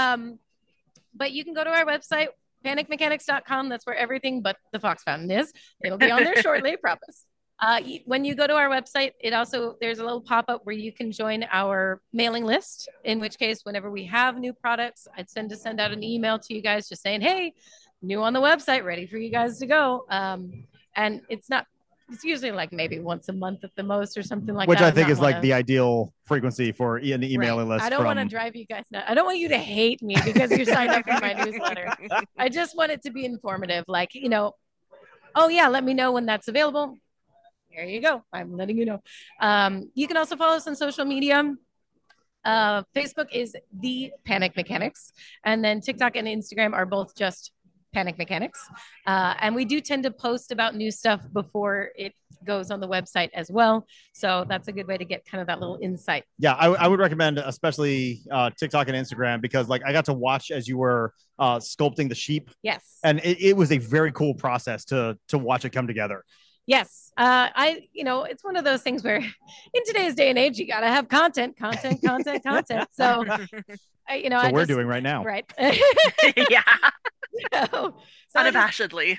But you can go to our website, panicmechanics.com. That's where everything but the Fox Fountain is. It'll be on there shortly, I promise. When you go to our website, there's a little pop-up where you can join our mailing list, in which case, whenever we have new products, I'd send out an email to you guys just saying, hey, new on the website, ready for you guys to go. And it's usually like maybe once a month at the most or something like Which that. I think is like the ideal frequency for an emailing list. I don't want to drive you guys nuts. I don't want you to hate me because you're signed up for my newsletter. I just want it to be informative. Like, you know, oh yeah, let me know when that's available. There you go. I'm letting you know. You can also follow us on social media. Facebook is The Panic Mechanics. And then TikTok and Instagram are both just Panic Mechanics. And we do tend to post about new stuff before it goes on the website as well. So that's a good way to get kind of that little insight. Yeah, I would recommend especially TikTok and Instagram, because like I got to watch as you were sculpting the sheep. Yes. And it was a very cool process to watch it come together. Yes. It's one of those things where in today's day and age, you got to have content. So, so we're doing right now. Right. Yeah. So unabashedly.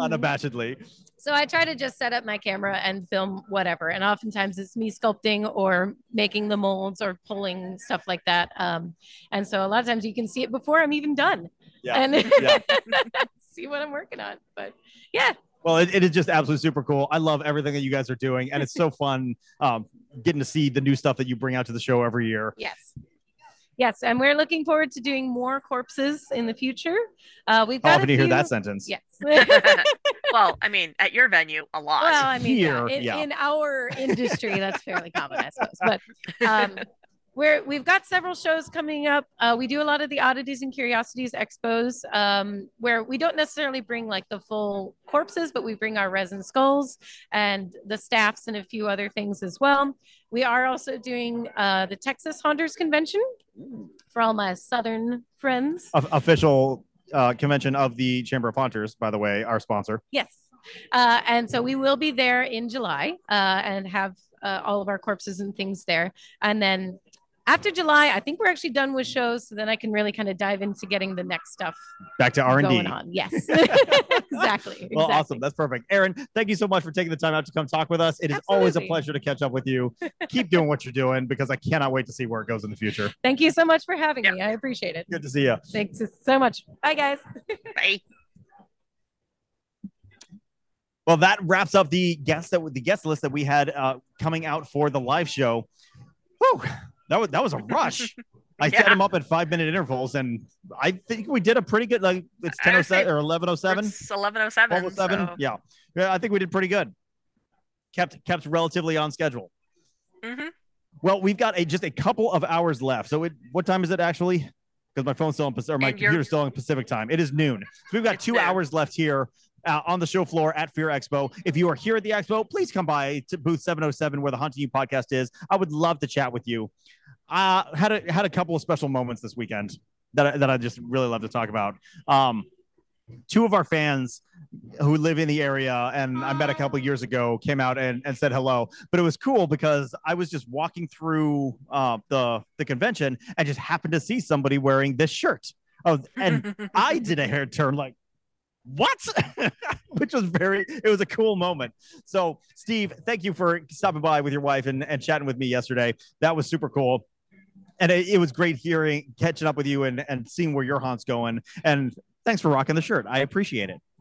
So I try to just set up my camera and film whatever. And oftentimes it's me sculpting or making the molds or pulling stuff like that. And so a lot of times you can see it before I'm even done. Yeah. And Yeah. see what I'm working on. But yeah. Well, it is just absolutely super cool. I love everything that you guys are doing. And it's so fun getting to see the new stuff that you bring out to the show every year. Yes, and we're looking forward to doing more corpses in the future. We've got often do you hear that sentence? Yes. Well, I mean, at your venue, a lot. Well, I mean, Here, in our industry, that's fairly common, I suppose. But we've got several shows coming up. We do a lot of the Oddities and Curiosities expos, where we don't necessarily bring like the full corpses, but we bring our resin skulls and the staffs and a few other things as well. We are also doing the Texas Haunters Convention for all my Southern friends. Official convention of the Chamber of Haunters, by the way, our sponsor. Yes. And so we will be there in July and have all of our corpses and things there. And then after July, I think we're actually done with shows. So then I can really kind of dive into getting the next stuff back to R&D. going on. Yes, exactly. Well, awesome. That's perfect. Aaron, thank you so much for taking the time out to come talk with us. It is always a pleasure to catch up with you. Keep doing what you're doing because I cannot wait to see where it goes in the future. Thank you so much for having me. I appreciate it. Good to see you. Thanks so much. Bye, guys. Bye. Well, that wraps up the guest list that we had coming out for the live show. Whew, that was a rush. I set them up at 5-minute intervals, and I think we did a pretty good. Like it's 10:07 or 11:07. It's 11:07. 12:07. So. Yeah, I think we did pretty good. Kept relatively on schedule. Mm-hmm. Well, we've got just a couple of hours left. So what time is it actually? Because my phone's still on Pacific, or my computer's still on Pacific time. It is noon. So we've got 2 hours left here on the show floor at Fear Expo. If you are here at the expo, please come by to booth 707 where the Hunting You podcast is. I would love to chat with you. Had a couple of special moments this weekend that I just really love to talk about. 2 of our fans who live in the area and I met a couple of years ago came out and said hello. But it was cool because I was just walking through the convention and just happened to see somebody wearing this shirt. Oh, and I did a hair turn like, what? Which was it was a cool moment. So Steve, thank you for stopping by with your wife and chatting with me yesterday. That was super cool. And it was great catching up with you and seeing where your haunt's going. And thanks for rocking the shirt. I appreciate it.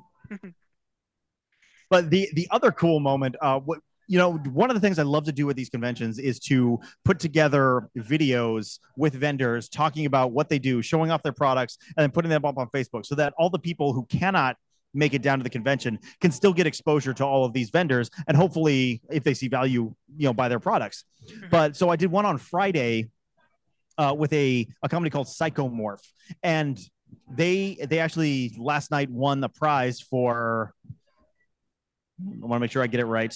But the other cool moment, one of the things I love to do at these conventions is to put together videos with vendors talking about what they do, showing off their products, and then putting them up on Facebook so that all the people who cannot make it down to the convention can still get exposure to all of these vendors. And hopefully if they see value, buy their products. But so I did one on Friday with a company called Psychomorph, and they actually last night won the prize for, I want to make sure I get it right.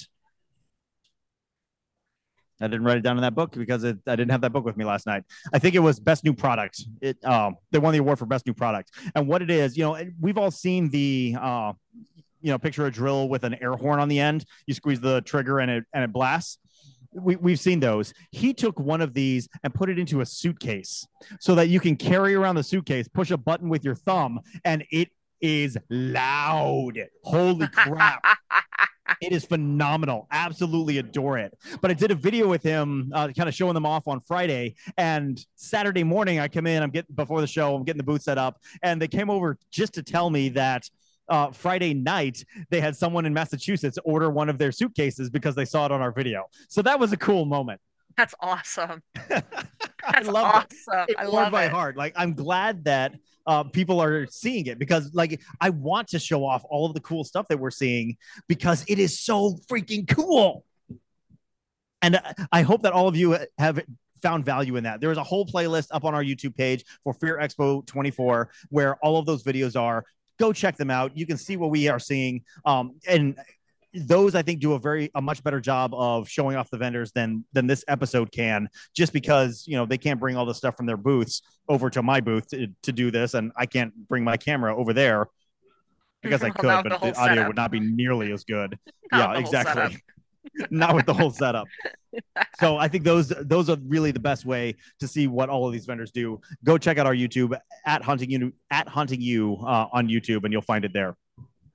I didn't write it down in that book because I didn't have that book with me last night. I think it was best new product. They won the award for best new product. And what it is, we've all seen the, picture a drill with an air horn on the end. You squeeze the trigger and it blasts. We've seen those. He took one of these and put it into a suitcase so that you can carry around the suitcase, push a button with your thumb, and it is loud. Holy crap. It is phenomenal. Absolutely adore it. But I did a video with him kind of showing them off on Friday, and Saturday morning I come in, before the show, I'm getting the booth set up, and they came over just to tell me that Friday night they had someone in Massachusetts order one of their suitcases because they saw it on our video. So that was a cool moment. That's awesome. That's awesome. It warmed my heart. Like, I'm glad that people are seeing it because, like, I want to show off all of the cool stuff that we're seeing because it is so freaking cool. And I hope that all of you have found value in that. There is a whole playlist up on our YouTube page for Fear Expo 24 where all of those videos are. Go check them out. You can see what we are seeing. And those, I think, do a much better job of showing off the vendors than this episode can, just because, they can't bring all the stuff from their booths over to my booth to do this. And I can't bring my camera over there. I guess I could, but the audio would not be nearly as good. Yeah, exactly. Not with the whole setup. So I think those are really the best way to see what all of these vendors do. Go check out our YouTube at Hunting You on YouTube, and you'll find it there.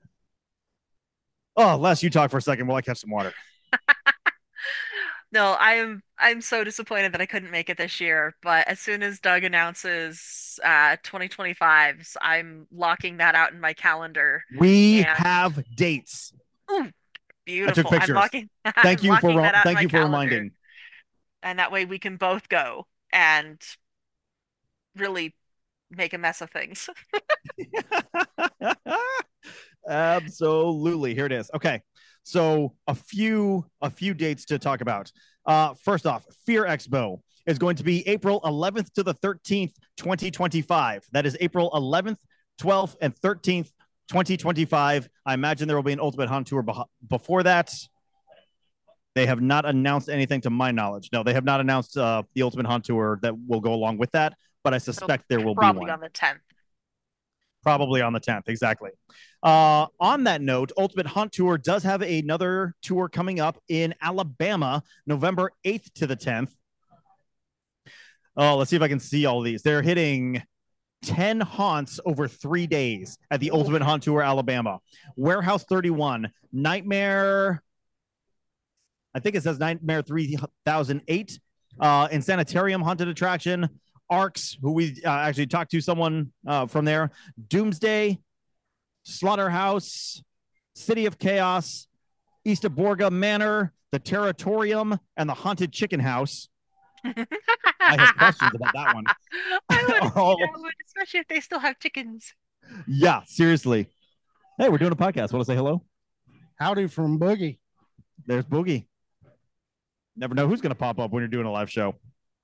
Oh, Les, you talk for a second while I catch some water. No, I'm so disappointed that I couldn't make it this year. But as soon as Doug announces 2025s, I'm locking that out in my calendar. We have dates. Ooh, beautiful. I took pictures. Thank you for reminding. And that way we can both go and really make a mess of things. Absolutely. Here it is. Okay. So a few dates to talk about. First off, Fear Expo is going to be April 11th to the 13th, 2025. That is April 11th, 12th, and 13th, 2025. I imagine there will be an Ultimate Hunt Tour before that. They have not announced anything to my knowledge. No, they have not announced the Ultimate Hunt Tour that will go along with that, but I suspect there will be one. Probably on the 10th. Probably on the 10th, exactly. On that note, Ultimate Hunt Tour does have another tour coming up in Alabama, November 8th to the 10th. Oh, let's see if I can see all these. They're hitting 10 haunts over 3 days at the Ultimate Haunt Tour Alabama. Warehouse 31, Nightmare, I think it says Nightmare 3008, Insanitarium Haunted Attraction, Arcs, who we actually talked to someone from there, Doomsday, Slaughterhouse, City of Chaos, East of Borga Manor, the Territorium, and the Haunted Chicken House. I have questions about that one. Especially if they still have chickens. Yeah, seriously. Hey, we're doing a podcast. Want to say hello? Howdy from Boogie. There's Boogie. Never know who's going to pop up when you're doing a live show.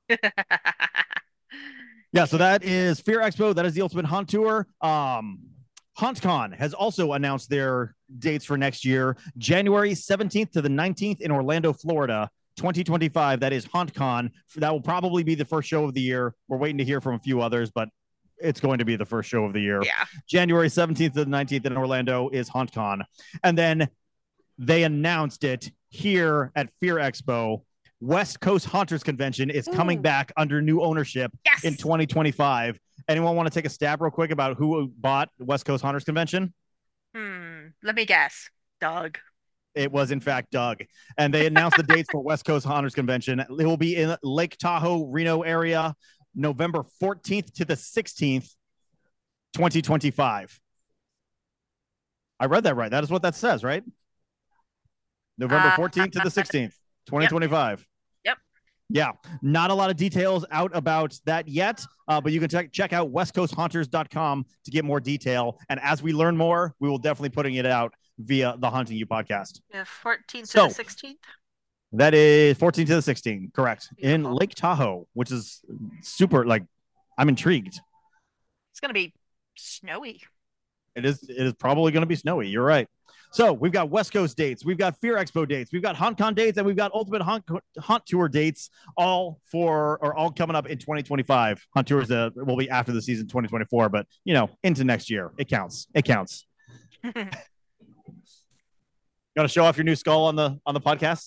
Yeah, so that is Fear Expo. That is the Ultimate Haunt Tour. HauntCon has also announced their dates for next year, January 17th to the 19th in Orlando, Florida, 2025. That is HauntCon. That will probably be the first show of the year. We're waiting to hear from a few others, but it's going to be the first show of the year. Yeah. January 17th to the 19th in Orlando is HauntCon. And then they announced it here at Fear Expo. West Coast Haunters Convention is coming back under new ownership in 2025. Anyone want to take a stab real quick about who bought West Coast Haunters Convention? Let me guess. Doug. It was, in fact, Doug. And they announced the dates for West Coast Haunters Convention. It will be in Lake Tahoe, Reno area, November 14th to the 16th, 2025. I read that right. That is what that says, right? November 14th to the 16th, 2025. Yep. Yeah, not a lot of details out about that yet, but you can check out westcoasthaunters.com to get more detail. And as we learn more, we will definitely putting it out via the Haunting You podcast. Yeah, 14th to the 16th. That is 14th to the 16th, correct. Beautiful. In Lake Tahoe, which is super, like, I'm intrigued. It's going to be snowy. It is probably going to be snowy. You're right. So we've got West Coast dates, we've got Fear Expo dates, we've got HauntCon dates, and we've got Ultimate Haunt Tour dates, all coming up in 2025. Haunt Tours will be after the season 2024, but into next year. It counts. It counts. You want to show off your new skull on the podcast?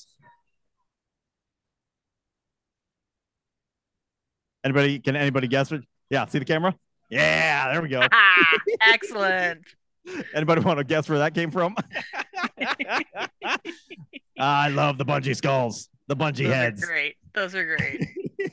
Can anybody guess it? Yeah, see the camera? Yeah, there we go. Excellent. Anybody want to guess where that came from? I love the bungee skulls, the bungee heads. Those are great.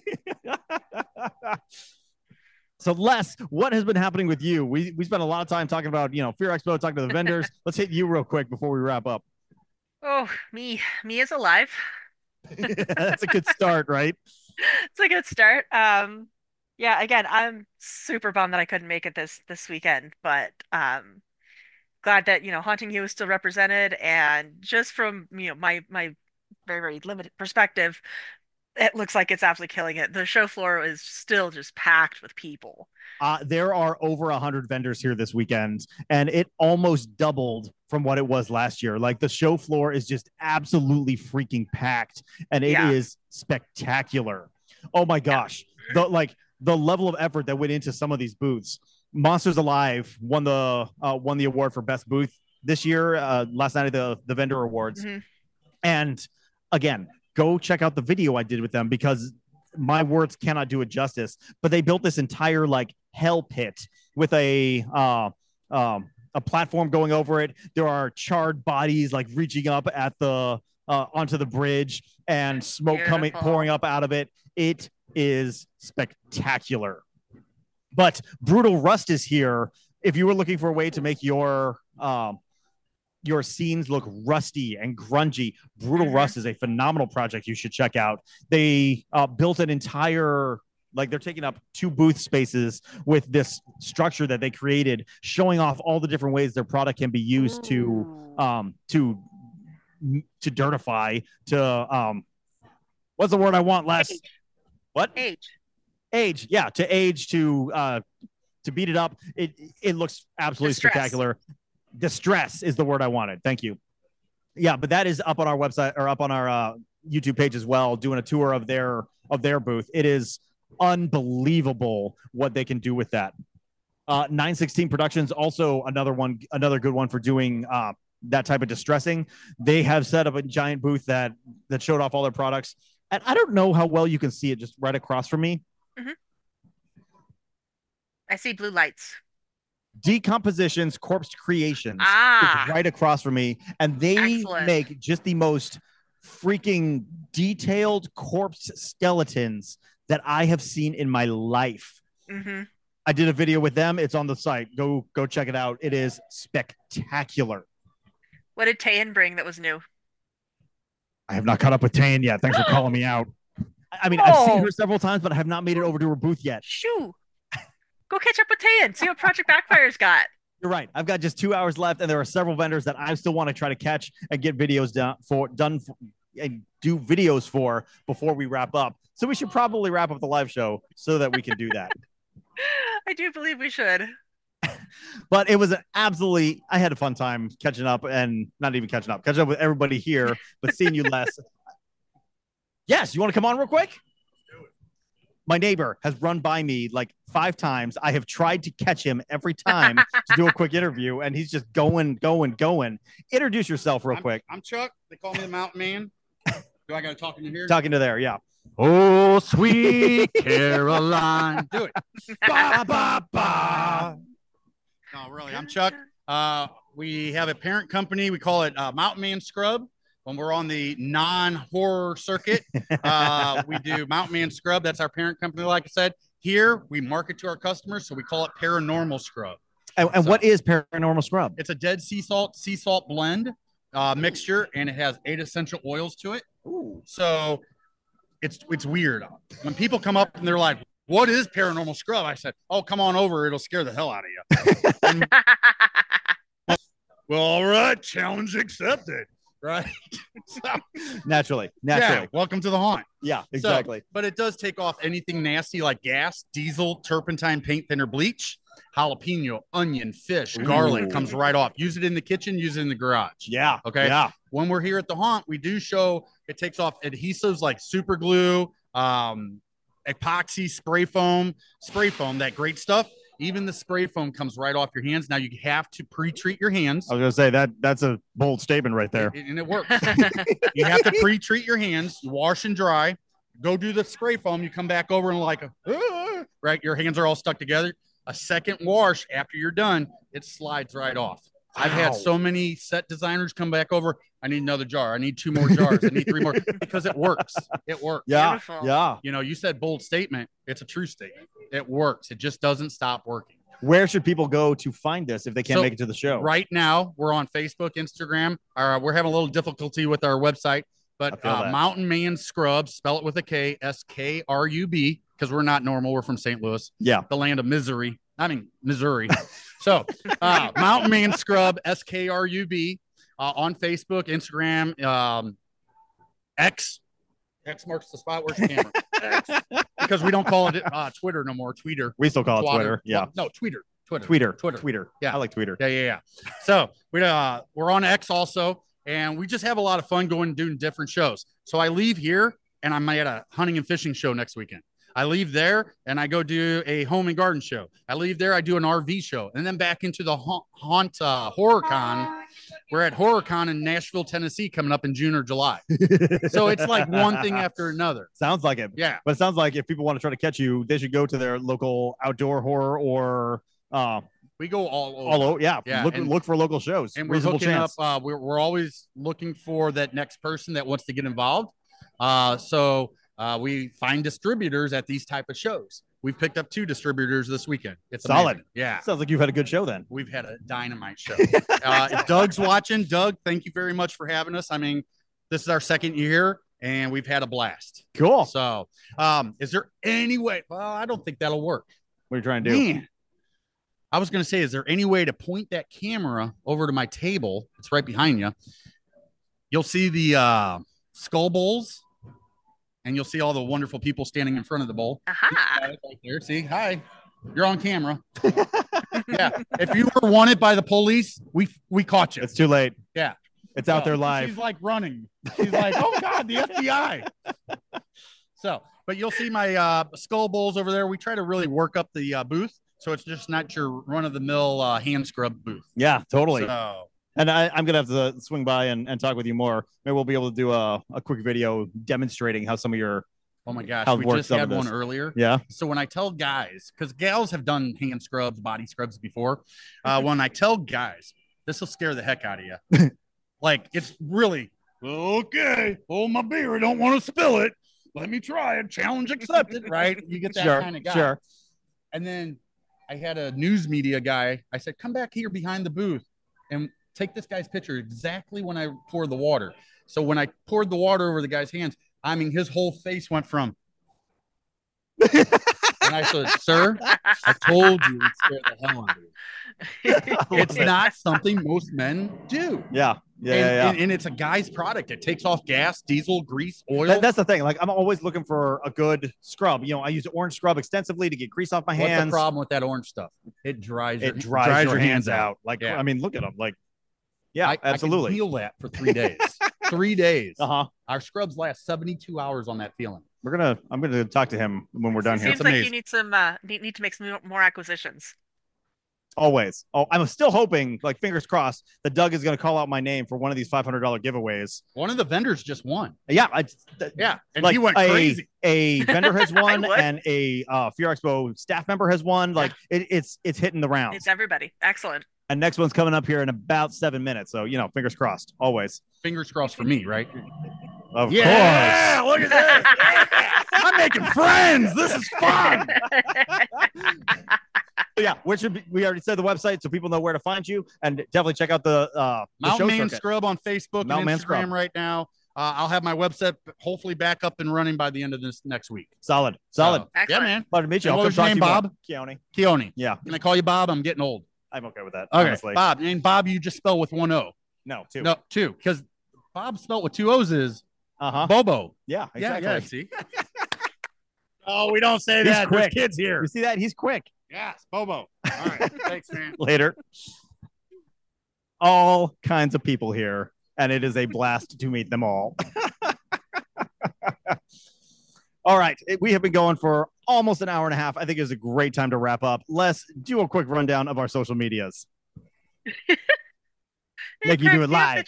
So, Les, what has been happening with you? We spent a lot of time talking about Fear Expo, talking to the vendors. Let's hit you real quick before we wrap up. Oh, me is alive. That's a good start, right? It's a good start. Yeah, again, I'm super bummed that I couldn't make it this weekend, but glad that Haunting You is still represented, and just from my very, very limited perspective, it looks like it's absolutely killing it. The show floor is still just packed with people. There are over 100 vendors here this weekend, and it almost doubled from what it was last year. Like, the show floor is just absolutely freaking packed, and it is spectacular. Oh my gosh. The level of effort that went into some of these booths. Monsters Alive won the award for best booth this year, last night at the vendor awards. Mm-hmm. And again, go check out the video I did with them, because my words cannot do it justice. But they built this entire hell pit with a platform going over it. There are charred bodies reaching up at the onto the bridge, and smoke pouring up out of it. It is spectacular. But Brutal Rust is here. If you were looking for a way to make your scenes look rusty and grungy, Brutal Rust is a phenomenal project you should check out. They built an entire, they're taking up 2 booth spaces with this structure that they created, showing off all the different ways their product can be used to dirtify, to what's the word I want, Les? What? Age, yeah, to age, to beat it up. It looks absolutely spectacular. Distress is the word I wanted. Thank you. Yeah, but that is up on our website, or up on our YouTube page as well, doing a tour of their booth. It is unbelievable what they can do with that. 916 Productions, also another good one for doing that type of distressing. They have set up a giant booth that showed off all their products. And I don't know how well you can see it just right across from me. Mm-hmm. I see blue lights. Decompositions Corpse Creations Ah. is right across from me, and they Excellent. make just the most freaking detailed corpse skeletons that I have seen in my life. Mm-hmm. I did a video with them. It's on the site. Go check it out. It is spectacular. What did Tayan bring that was new? I have not caught up with Tayan yet. Thanks for calling me out. I mean, I've seen Oh. her several times, but I have not made it over to her booth yet. Shoo. Go catch up with Tayan. See what Project Backfire's got. You're right. I've got just 2 hours left, and there are several vendors that I still want to try to catch and get videos done and do videos for before we wrap up. So we should probably wrap up the live show so that we can do that. I do believe we should. But it was an absolutely, I had a fun time catching up, and not even catching up with everybody here, but seeing you less. Yes, you want to come on real quick? My neighbor has run by me like 5 times. I have tried to catch him every time to do a quick interview, and he's just going. Introduce yourself real quick. I'm Chuck. They call me the Mountain Man. Do I got to talk in your ear? Talking to there, yeah. Oh, sweet Caroline. Do it. Ba, ba, ba. No, really, I'm Chuck. We have a parent company. We call it Mountain Man Scrub. When we're on the non-horror circuit, we do Mountain Man Scrub. That's our parent company, like I said. Here, we market to our customers, so we call it Paranormal Scrub. And what is Paranormal Scrub? It's a dead sea salt blend mixture, and it has 8 essential oils to it. Ooh. So it's weird. When people come up and they're like, "What is Paranormal Scrub?" I said, "Oh, come on over. It'll scare the hell out of you." Well, all right. Challenge accepted. Right. So, Naturally. yeah, welcome to the haunt. Yeah, exactly. So, but it does take off anything nasty like gas, diesel, turpentine, paint thinner, bleach, jalapeno, onion, fish, garlic. Ooh. Comes right off. Use it in the kitchen, use it in the garage. Yeah. Okay. Yeah. When we're here at the haunt, we do show it takes off adhesives like super glue, epoxy, spray foam, that great stuff. Even the spray foam comes right off your hands. Now you have to pre-treat your hands. I was gonna say that's a bold statement right there. And it works. You have to pre-treat your hands, wash and dry, go do the spray foam. You come back over and right, your hands are all stuck together. A second wash after you're done, it slides right off. I've had so many set designers come back over. I need another jar. I need 2 more jars. I need 3 more because it works. It works. Yeah. Beautiful. Yeah. You know, you said bold statement. It's a true statement. It works. It just doesn't stop working. Where should people go to find this if they can't make it to the show? Right now, we're on Facebook, Instagram. We're having a little difficulty with our website, but Mountain Man Scrub, spell it with a K, SKRUB, because we're not normal. We're from St. Louis. Yeah. The land of misery. I mean, Missouri. So Mountain Man Scrub, SKRUB, on Facebook, Instagram, X. X marks the spot. Where's your camera? X. Because we don't call it Twitter no more. Tweeter. We still call it Twitter. Yeah. No, Tweeter. Tweeter. Yeah. I like Tweeter. Yeah. So we're on X also, and we just have a lot of fun going and doing different shows. So I leave here, and I'm at a hunting and fishing show next weekend. I leave there, and I go do a home and garden show. I leave there, I do an RV show, and then back into the haunt HorrorCon. We're at HorrorCon in Nashville, Tennessee, coming up in June or July. So it's like one thing after another. Sounds like it. Yeah. But it sounds like if people want to try to catch you, they should go to their local outdoor horror or we go all over. All over. Yeah. Look for local shows. And we're hooking up. We're always looking for that next person that wants to get involved. So we find distributors at these type of shows. We've picked up 2 distributors this weekend. It's solid. Amazing. Yeah. Sounds like you've had a good show then. We've had a dynamite show. If Doug's watching, Doug, thank you very much for having us. I mean, this is our 2nd year and we've had a blast. Cool. So is there any way? Well, I don't think that'll work. What are you trying to do? Man, I was going to say, is there any way to point that camera over to my table? It's right behind you. You'll see the skull bowls. And you'll see all the wonderful people standing in front of the bowl. Aha. Right there. See, hi, you're on camera. Yeah. If you were wanted by the police, we caught you. It's too late. Yeah. It's out there live. She's like running. She's like, oh God, the FBI. So, but you'll see my skull bowls over there. We try to really work up the booth. So it's just not your run of the mill hand scrub booth. Yeah, totally. So, and I'm going to have to swing by and talk with you more. Maybe we'll be able to do a quick video demonstrating how some of your Oh my gosh, how we work just some had of one this. earlier. Yeah. So when I tell guys, because gals have done hand scrubs, body scrubs before, when I tell guys, this will scare the heck out of you. Like it's really okay. Hold my beer. I don't want to spill it. Let me try it. Challenge accepted. Right? You get that kind of guy. Sure. And then I had a news media guy. I said, come back here behind the booth and take this guy's picture exactly when I poured the water. So when I poured the water over the guy's hands, I mean, his whole face went from. And I said, sir, I told you it scared the hell out of you. It's not something most men do. Yeah. And it's a guy's product. It takes off gas, diesel, grease, oil. That's the thing. Like I'm always looking for a good scrub. You know, I use orange scrub extensively to get grease off my hands. What's the problem with that orange stuff? It dries your hands out. Like, yeah. I mean, look at them. Like, yeah, I absolutely. I can feel that for 3 days. 3 days. Uh-huh. Our scrubs last 72 hours on that feeling. I'm gonna talk to him when we're done here. Seems like you need some need to make some more acquisitions. Always. Oh, I'm still hoping, like fingers crossed, that Doug is going to call out my name for one of these $500 giveaways. One of the vendors just won. Yeah, and he went crazy. A vendor has won, and a Fear Expo staff member has won. Like it's hitting the rounds. It's everybody. Excellent. And next one's coming up here in about 7 minutes. So fingers crossed. Always. Fingers crossed for me, right? Of course. Look at that. I'm making friends. This is fun. Yeah, we already said the website, so people know where to find you, and definitely check out the Mountain show Man circuit. Scrub on Facebook Mountain and Man Instagram Scrub. right now. I'll have my website hopefully back up and running by the end of this next week. Solid. Yeah, Excellent. man. Glad to meet you. And I'll what was come your talk name, to you more. Bob? Keone. Yeah. Can I call you Bob? I'm getting old. I'm okay with that. Okay, Honestly. Bob. And Bob, you just spell with one O. No, two. No, two. Because Bob spelled with two O's is Uh-huh. Bobo. Yeah, exactly. Yeah, see? Oh, we don't say He's that. There's quick. kids here. You see that? He's quick. Yes, Bobo. All right. Thanks, man. Later. All kinds of people here, and it is a blast to meet them all. All right. We have been going for almost an hour and a half. I think it's a great time to wrap up. Let's do a quick rundown of our social medias. Make you do it live.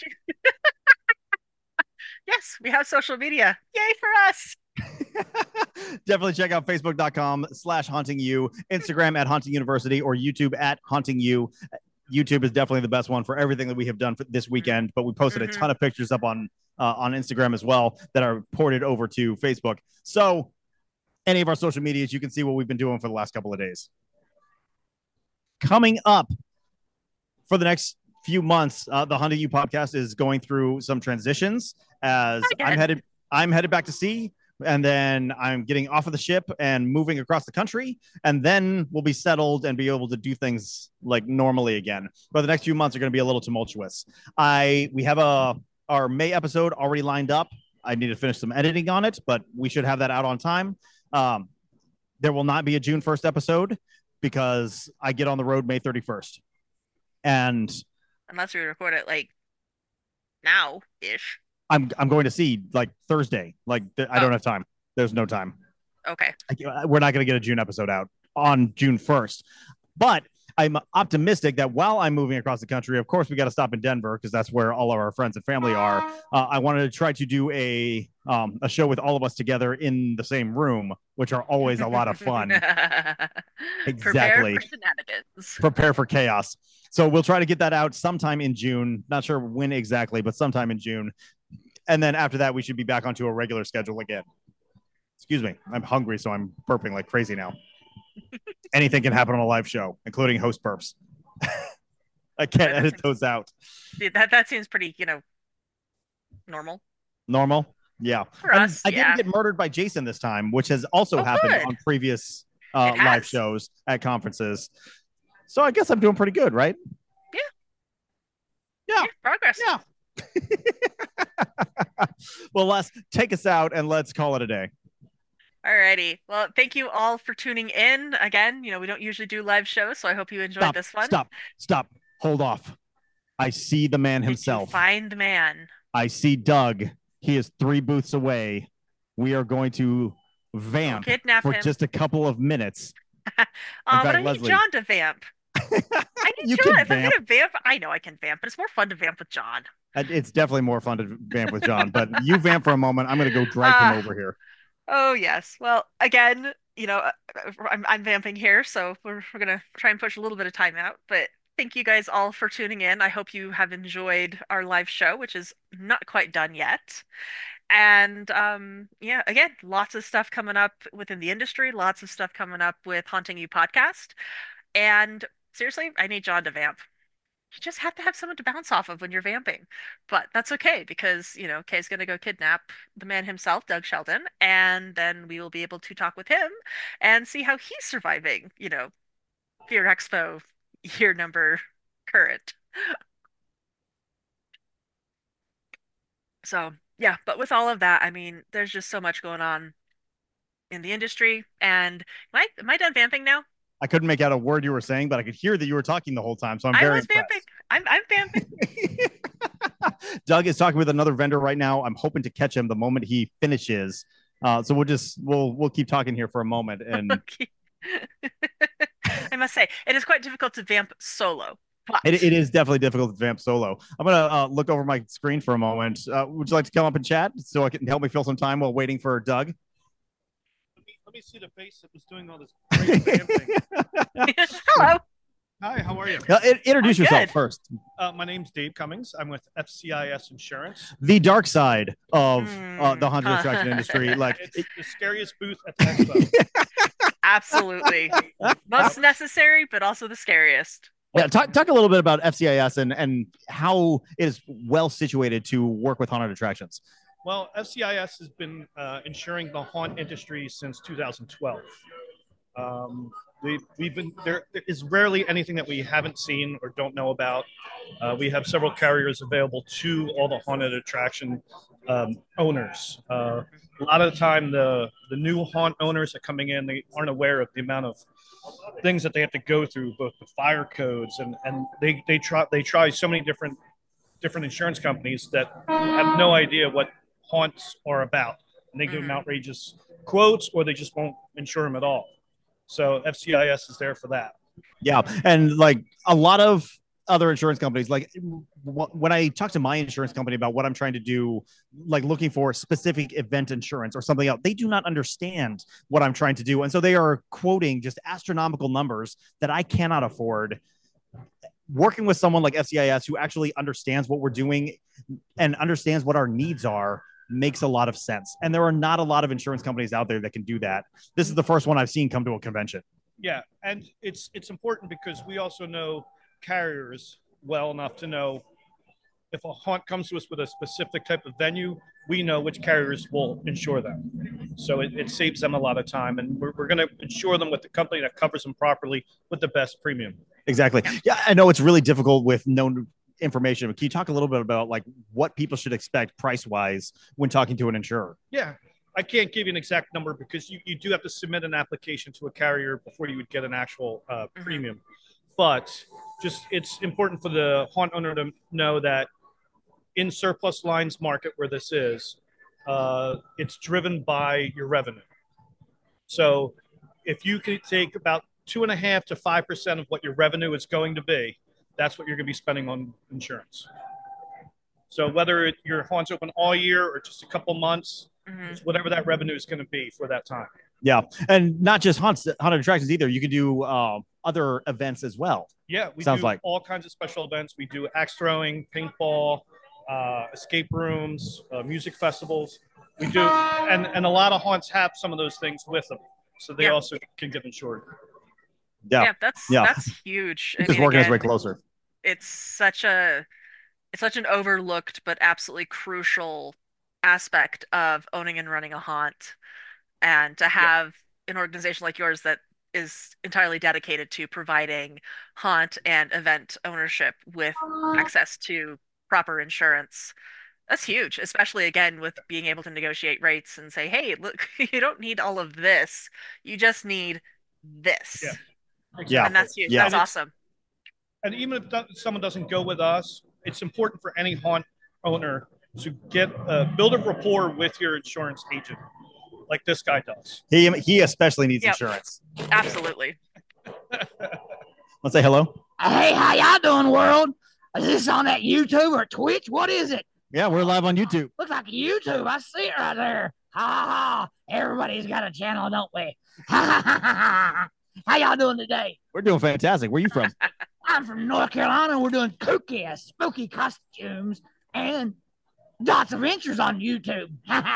Yes, we have social media. Yay for us. Definitely check out facebook.com/hauntingyou, Instagram at Haunting University, or YouTube at Haunting You. YouTube is definitely the best one for everything that we have done for this weekend, but we posted a ton of pictures up on Instagram as well that are ported over to Facebook. So any of our social medias, you can see what we've been doing for the last couple of days. Coming up for the next few months, the Haunting You podcast is going through some transitions as I'm headed back to sea, and then I'm getting off of the ship and moving across the country, and then we'll be settled and be able to do things like normally again. But the next few months are going to be a little tumultuous. We have our May episode already lined up. I need to finish some editing on it, but we should have that out on time. There will not be a June 1st episode because I get on the road May 31st. And unless we record it like now-ish. I'm going to see like Thursday. Like I don't have time. There's no time. Okay. We're not going to get a June episode out on June 1st. But I'm optimistic that while I'm moving across the country, of course, we got to stop in Denver because that's where all of our friends and family are. I wanted to try to do a show with all of us together in the same room, which are always a lot of fun. Exactly. Prepare for shenanigans. Prepare for chaos. So we'll try to get that out sometime in June. Not sure when exactly, but sometime in June. And then after that, we should be back onto a regular schedule again. Excuse me. I'm hungry, so I'm burping like crazy now. Anything can happen on a live show, including host burps. I can't edit those out. That seems pretty, normal. Normal? Yeah. For us, I didn't get murdered by Jason this time, which has also happened on previous live shows at conferences. So I guess I'm doing pretty good, right? Yeah. Progress. Yeah. Well, Les, take us out and let's call it a day. Alrighty. Well, thank you all for tuning in. Again, we don't usually do live shows, so I hope you enjoyed this one. Stop. Hold off. I see the man himself. Find the man. I see Doug. He is 3 booths away. We are going to vamp for just a couple of minutes. But I need John to vamp. I need John. If I'm going to vamp, I know I can vamp, but it's more fun to vamp with John. It's definitely more fun to vamp with John, but you vamp for a moment. I'm going to go drag him over here. Oh yes. Well, again, I'm vamping here, so we're gonna try and push a little bit of time out. But thank you guys all for tuning in. I hope you have enjoyed our live show, which is not quite done yet. And yeah, again, lots of stuff coming up within the industry, lots of stuff coming up with Haunting You podcast. And seriously, I need John to vamp. You just have to have someone to bounce off of when you're vamping. But that's okay because, Kay's going to go kidnap the man himself, Doug Sheldon, and then we will be able to talk with him and see how he's surviving, Fear Expo year number current. So, yeah, but with all of that, I mean, there's just so much going on in the industry. And am I done vamping now? I couldn't make out a word you were saying, but I could hear that you were talking the whole time. So I'm very impressed. Vamping. I'm vamping. Doug is talking with another vendor right now. I'm hoping to catch him the moment he finishes. So we'll keep talking here for a moment. And I must say, it is quite difficult to vamp solo. But it is definitely difficult to vamp solo. I'm gonna look over my screen for a moment. Would you like to come up and chat so I can help me fill some time while waiting for Doug? Let me see the face that was doing all this great vamping. Hello. Hi, how are you? Introduce yourself first. My name's Dave Cummings. I'm with FCIS Insurance. The dark side of the haunted attraction industry. Like it's the scariest booth at the expo. Absolutely. Most necessary, but also the scariest. Yeah, talk a little bit about FCIS and how it is well situated to work with haunted attractions. Well, FCIS has been insuring the haunt industry since 2012. We've been there is rarely anything that we haven't seen or don't know about. We have several carriers available to all the haunted attraction owners. A lot of the time, the new haunt owners are coming in, they aren't aware of the amount of things that they have to go through, both the fire codes and they try so many different insurance companies that have no idea what haunts are about, and they give them outrageous quotes, or they just won't insure them at all. So FCIS is there for that. Yeah, and like a lot of other insurance companies, like when I talk to my insurance company about what I'm trying to do, like looking for specific event insurance or something else, they do not understand what I'm trying to do, and so they are quoting just astronomical numbers that I cannot afford. Working with someone like FCIS who actually understands what we're doing and understands what our needs are makes a lot of sense. And there are not a lot of insurance companies out there that can do that. This is the first one I've seen come to a convention. Yeah, and it's important because we also know carriers well enough to know if a haunt comes to us with a specific type of venue, we know which carriers will insure them. So it saves them a lot of time, and we're going to insure them with the company that covers them properly with the best premium. Exactly. Yeah, I know it's really difficult with known information, but can you talk a little bit about like what people should expect price wise when talking to an insurer? Yeah, I can't give you an exact number because you do have to submit an application to a carrier before you would get an actual premium. But just it's important for the haunt owner to know that in surplus lines market where this is, it's driven by your revenue. So if you could take about 2.5% to 5% of what your revenue is going to be, that's what you're going to be spending on insurance. So whether your haunt's open all year or just a couple months, it's whatever that revenue is going to be for that time. Yeah, and not just haunted attractions either. You can do other events as well. Yeah, we Sounds do like all kinds of special events. We do axe throwing, paintball, escape rooms, music festivals. We do, and a lot of haunts have some of those things with them, so they also can get insured. Yeah, that's huge. Just working its way closer. It's such an overlooked but absolutely crucial aspect of owning and running a haunt, and to have an organization like yours that is entirely dedicated to providing haunt and event ownership with access to proper insurance. That's huge, especially again with being able to negotiate rates and say, hey, look, you don't need all of this. You just need this. Yeah. Exactly. And that's huge. That's awesome. And even if someone doesn't go with us, it's important for any haunt owner to get build a rapport with your insurance agent, like this guy does. He especially needs insurance. Absolutely. Let's say hello. Hey, how y'all doing, world? Is this on that YouTube or Twitch? What is it? Yeah, we're live on YouTube. Looks like YouTube. I see it right there. Ha ha! Everybody's got a channel, don't we? Ha ha ha ha! How y'all doing today? We're doing fantastic. Where are you from? I'm from North Carolina. We're doing kooky, spooky costumes and lots of adventures on YouTube.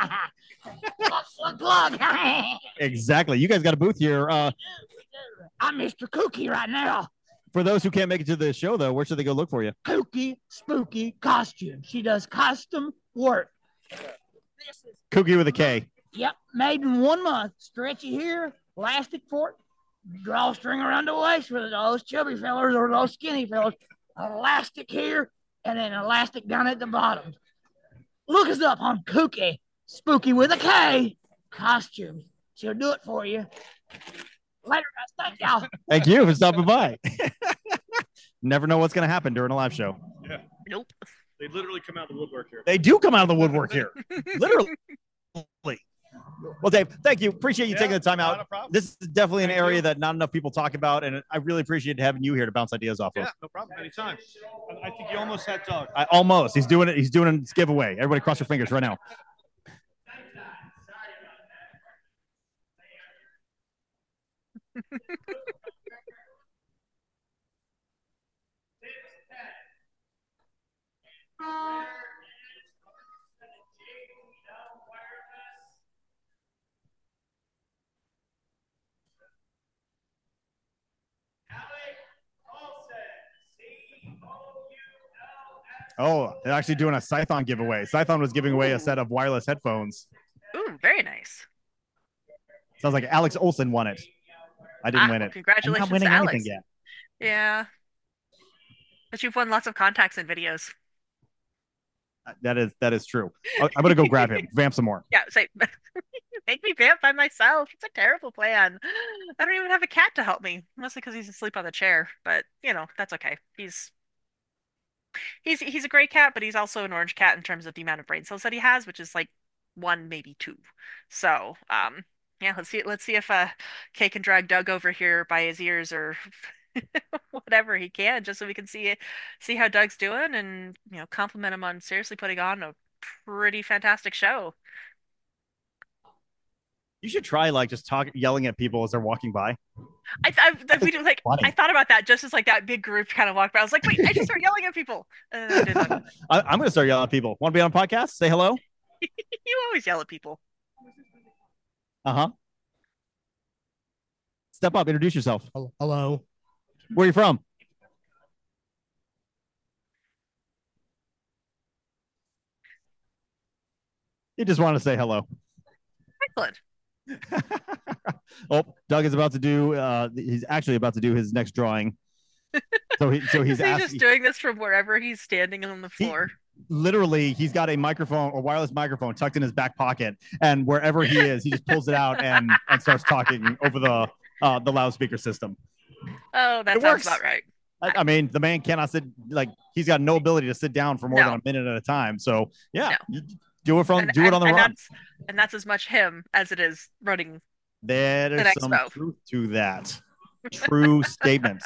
Plug. Exactly. You guys got a booth here. I'm Mr. Kooky right now. For those who can't make it to the show, though, where should they go look for you? Kooky, spooky costume. She does custom work. Kooky with a K. Yep, made in 1 month. Stretchy here, elastic for it. Drawstring around the waist for those chubby fellas or those skinny fellas. Elastic here, and then elastic down at the bottom. Look us up on Kooky, spooky with a K, costumes. She'll do it for you. Later, guys. Thank y'all. Thank you for stopping by. Never know what's going to happen during a live show. Yeah. Nope. They literally come out of the woodwork here. They do come out of the woodwork here. Literally. Well, Dave, thank you. Appreciate you taking the time out. This is definitely an area that not enough people talk about, and I really appreciate having you here to bounce ideas off of. Yeah, no problem. Anytime. I think you almost had Doug. Almost. He's doing it. He's doing his giveaway. Everybody cross your fingers right now. Oh, they're actually doing a Scython giveaway. Scython was giving away a set of wireless headphones. Ooh, very nice. Sounds like Alex Olson won it. I didn't win it. Congratulations, I'm not winning to Alex. anything yet. Yeah. But you've won lots of contacts and videos. That is true. I'm gonna go grab him. Vamp some more. Yeah, say make me vamp by myself. It's a terrible plan. I don't even have a cat to help me, mostly because he's asleep on the chair. But that's okay. He's a gray cat, but he's also an orange cat in terms of the amount of brain cells that he has, which is like 1, maybe 2. So yeah, let's see if Kay can drag Doug over here by his ears or whatever he can, just so we can see how Doug's doing and compliment him on seriously putting on a pretty fantastic show. You should try just yelling at people as they're walking by. I thought about that just as that big group kind of walked by. I was like, wait, I should start yelling at people. I'm gonna start yelling at people. Want to be on a podcast? Say hello. You always yell at people. Step up. Introduce yourself. Hello. Where are you from? You just want to say hello. Excellent. Oh, Doug is about to do. He's actually about to do his next drawing. He's just doing this from wherever he's standing on the floor. Literally, he's got a microphone, a wireless microphone, tucked in his back pocket, and wherever he is, he just pulls it out and starts talking over the loudspeaker system. Oh, that sounds about right. I mean, the man cannot sit. He's got no ability to sit down for more than a minute at a time. So yeah. No. Do it on the run. That's as much him as it is running. There's some truth to that. True statement.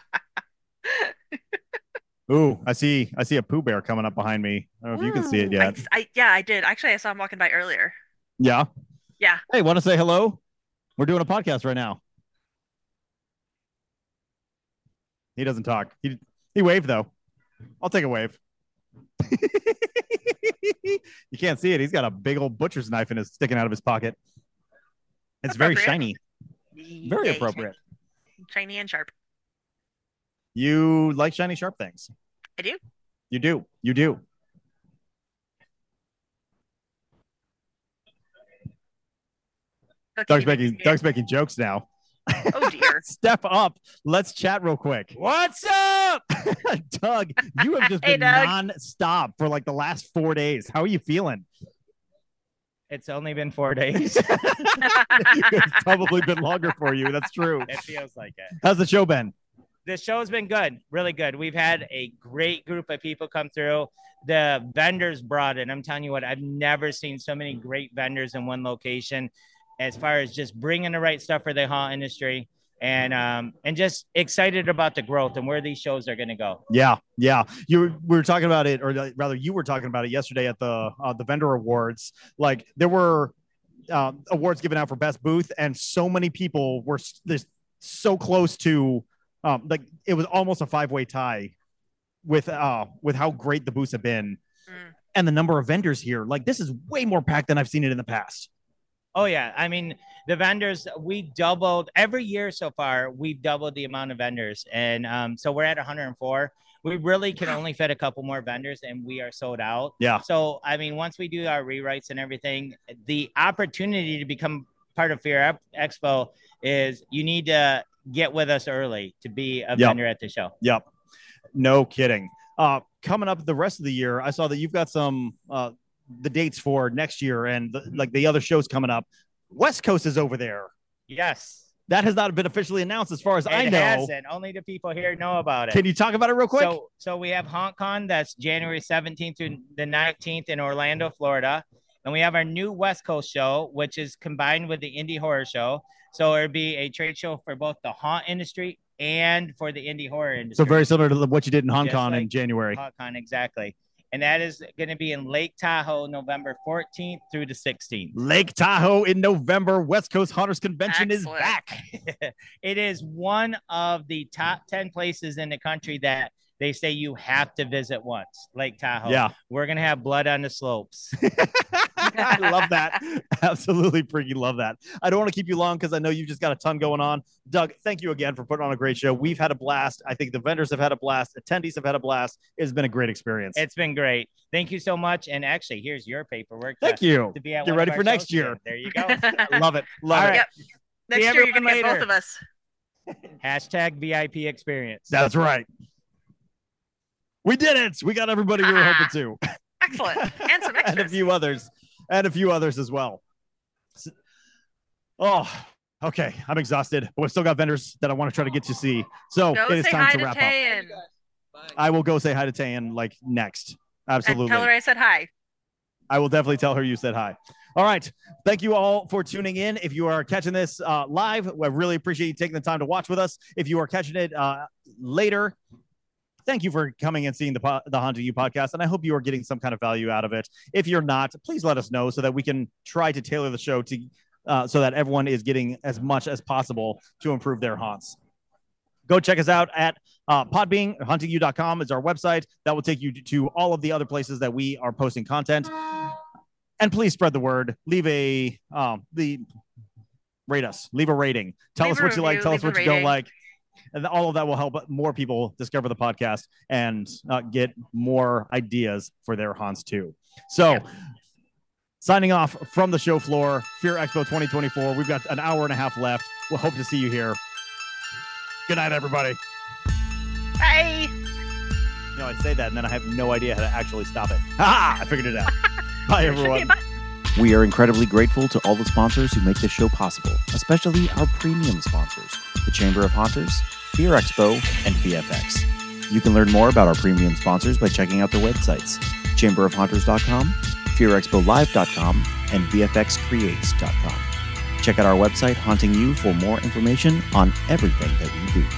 Ooh, I see a Pooh Bear coming up behind me. I don't know if you can see it yet. I did. Actually, I saw him walking by earlier. Yeah. Yeah. Hey, want to say hello? We're doing a podcast right now. He doesn't talk. He waved though. I'll take a wave. You can't see it. He's got a big old butcher's knife sticking out of his pocket. It's very shiny. Very appropriate. Shiny and sharp. You like shiny, sharp things. I do. You do. You do. Doug's making jokes now. Oh dear. Step up. Let's chat real quick. What's up? Doug, you have just been non-stop for the last 4 days. How are you feeling? It's only been 4 days. It's probably been longer for you. That's true. It feels like it. How's the show been? The show's been good, really good. We've had a great group of people come through. The vendors brought in. I'm telling you what, I've never seen so many great vendors in one location as far as just bringing the right stuff for the haunt industry and just excited about the growth and where these shows are going to go. Yeah. We were talking about it, or rather you were talking about it yesterday at the vendor awards. There were awards given out for best booth, and so many people were so close to like it was almost a 5-way tie with how great the booths have been and the number of vendors here. Like this is way more packed than I've seen it in the past. Oh yeah, I mean the vendors, we doubled every year so far. We've doubled the amount of vendors, and so we're at 104. We really can only fit a couple more vendors, and we are sold out. Yeah. So I mean, once we do our rewrites and everything, the opportunity to become part of Fear Expo is you need to get with us early to be a vendor at the show. Yep. No kidding. Coming up the rest of the year, I saw that you've got some the dates for next year and the other shows coming up. West Coast is over there. Yes. That has not been officially announced as far as I know. It hasn't. Only the people here know about it. Can you talk about it real quick? So we have HauntCon. That's January 17th through the 19th in Orlando, Florida. And we have our new West Coast show, which is combined with the Indie Horror Show. So it'll be a trade show for both the haunt industry and for the indie horror industry. So very similar to what you did in HauntCon in January. HauntCon, exactly. And that is going to be in Lake Tahoe, November 14th through the 16th. Lake Tahoe in November. West Coast Haunters Convention is back. It is one of the top 10 places in the country that they say you have to visit once. Lake Tahoe. Yeah. We're going to have blood on the slopes. I love that. Absolutely freaking love that. I don't want to keep you long because I know you've just got a ton going on. Doug, thank you again for putting on a great show. We've had a blast. I think the vendors have had a blast. Attendees have had a blast. It's been a great experience. It's been great. Thank you so much. And actually, here's your paperwork. Thank you. To be at Get one ready of for our next shows year. again. There you go. Love it. Love it. Yep. Next year, you're going to get both of us. Hashtag VIP experience. That's right. We did it. We got everybody we were hoping to. Excellent. And some extras. And a few others as well. Oh, okay. I'm exhausted, but we've still got vendors that I want to try to get to see. So Go it is say time hi to to wrap up. Tayan. I will go say hi to Tayan next. Absolutely. And tell her I said hi. I will definitely tell her you said hi. All right. Thank you all for tuning in. If you are catching this live, I really appreciate you taking the time to watch with us. If you are catching it later, thank you for coming and seeing the Haunting You podcast, and I hope you are getting some kind of value out of it. If you're not, please let us know so that we can try to tailor the show to so that everyone is getting as much as possible to improve their haunts. Go check us out at Podbean. HauntingYou.com is our website. That will take you to all of the other places that we are posting content. And please spread the word. Leave a rate us. Leave a rating. Tell us what you like. Tell us what you don't like. And all of that will help more people discover the podcast and get more ideas for their haunts too. So signing off from the show floor, Fear Expo 2024. We've got an hour and a half left. We'll hope to see you here. Good night, everybody. Bye. You know, I'd say that and then I have no idea how to actually stop it. Ha! I figured it out. Bye, everyone. We are incredibly grateful to all the sponsors who make this show possible, especially our premium sponsors, the Chamber of Haunters, Fear Expo, and VFX. You can learn more about our premium sponsors by checking out their websites, chamberofhaunters.com, fearexpolive.com, and vfxcreates.com. Check out our website, Haunting You, for more information on everything that we do.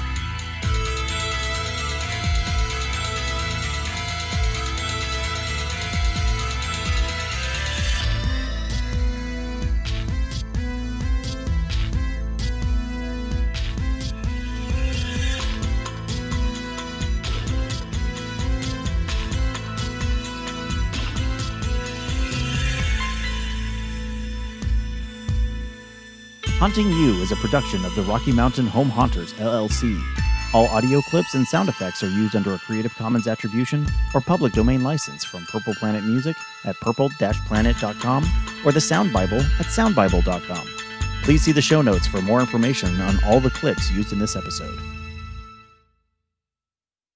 Haunting You is a production of the Rocky Mountain Home Haunters, LLC. All audio clips and sound effects are used under a Creative Commons Attribution or Public Domain license from Purple Planet Music at purple-planet.com or the Sound Bible at soundbible.com. Please see the show notes for more information on all the clips used in this episode.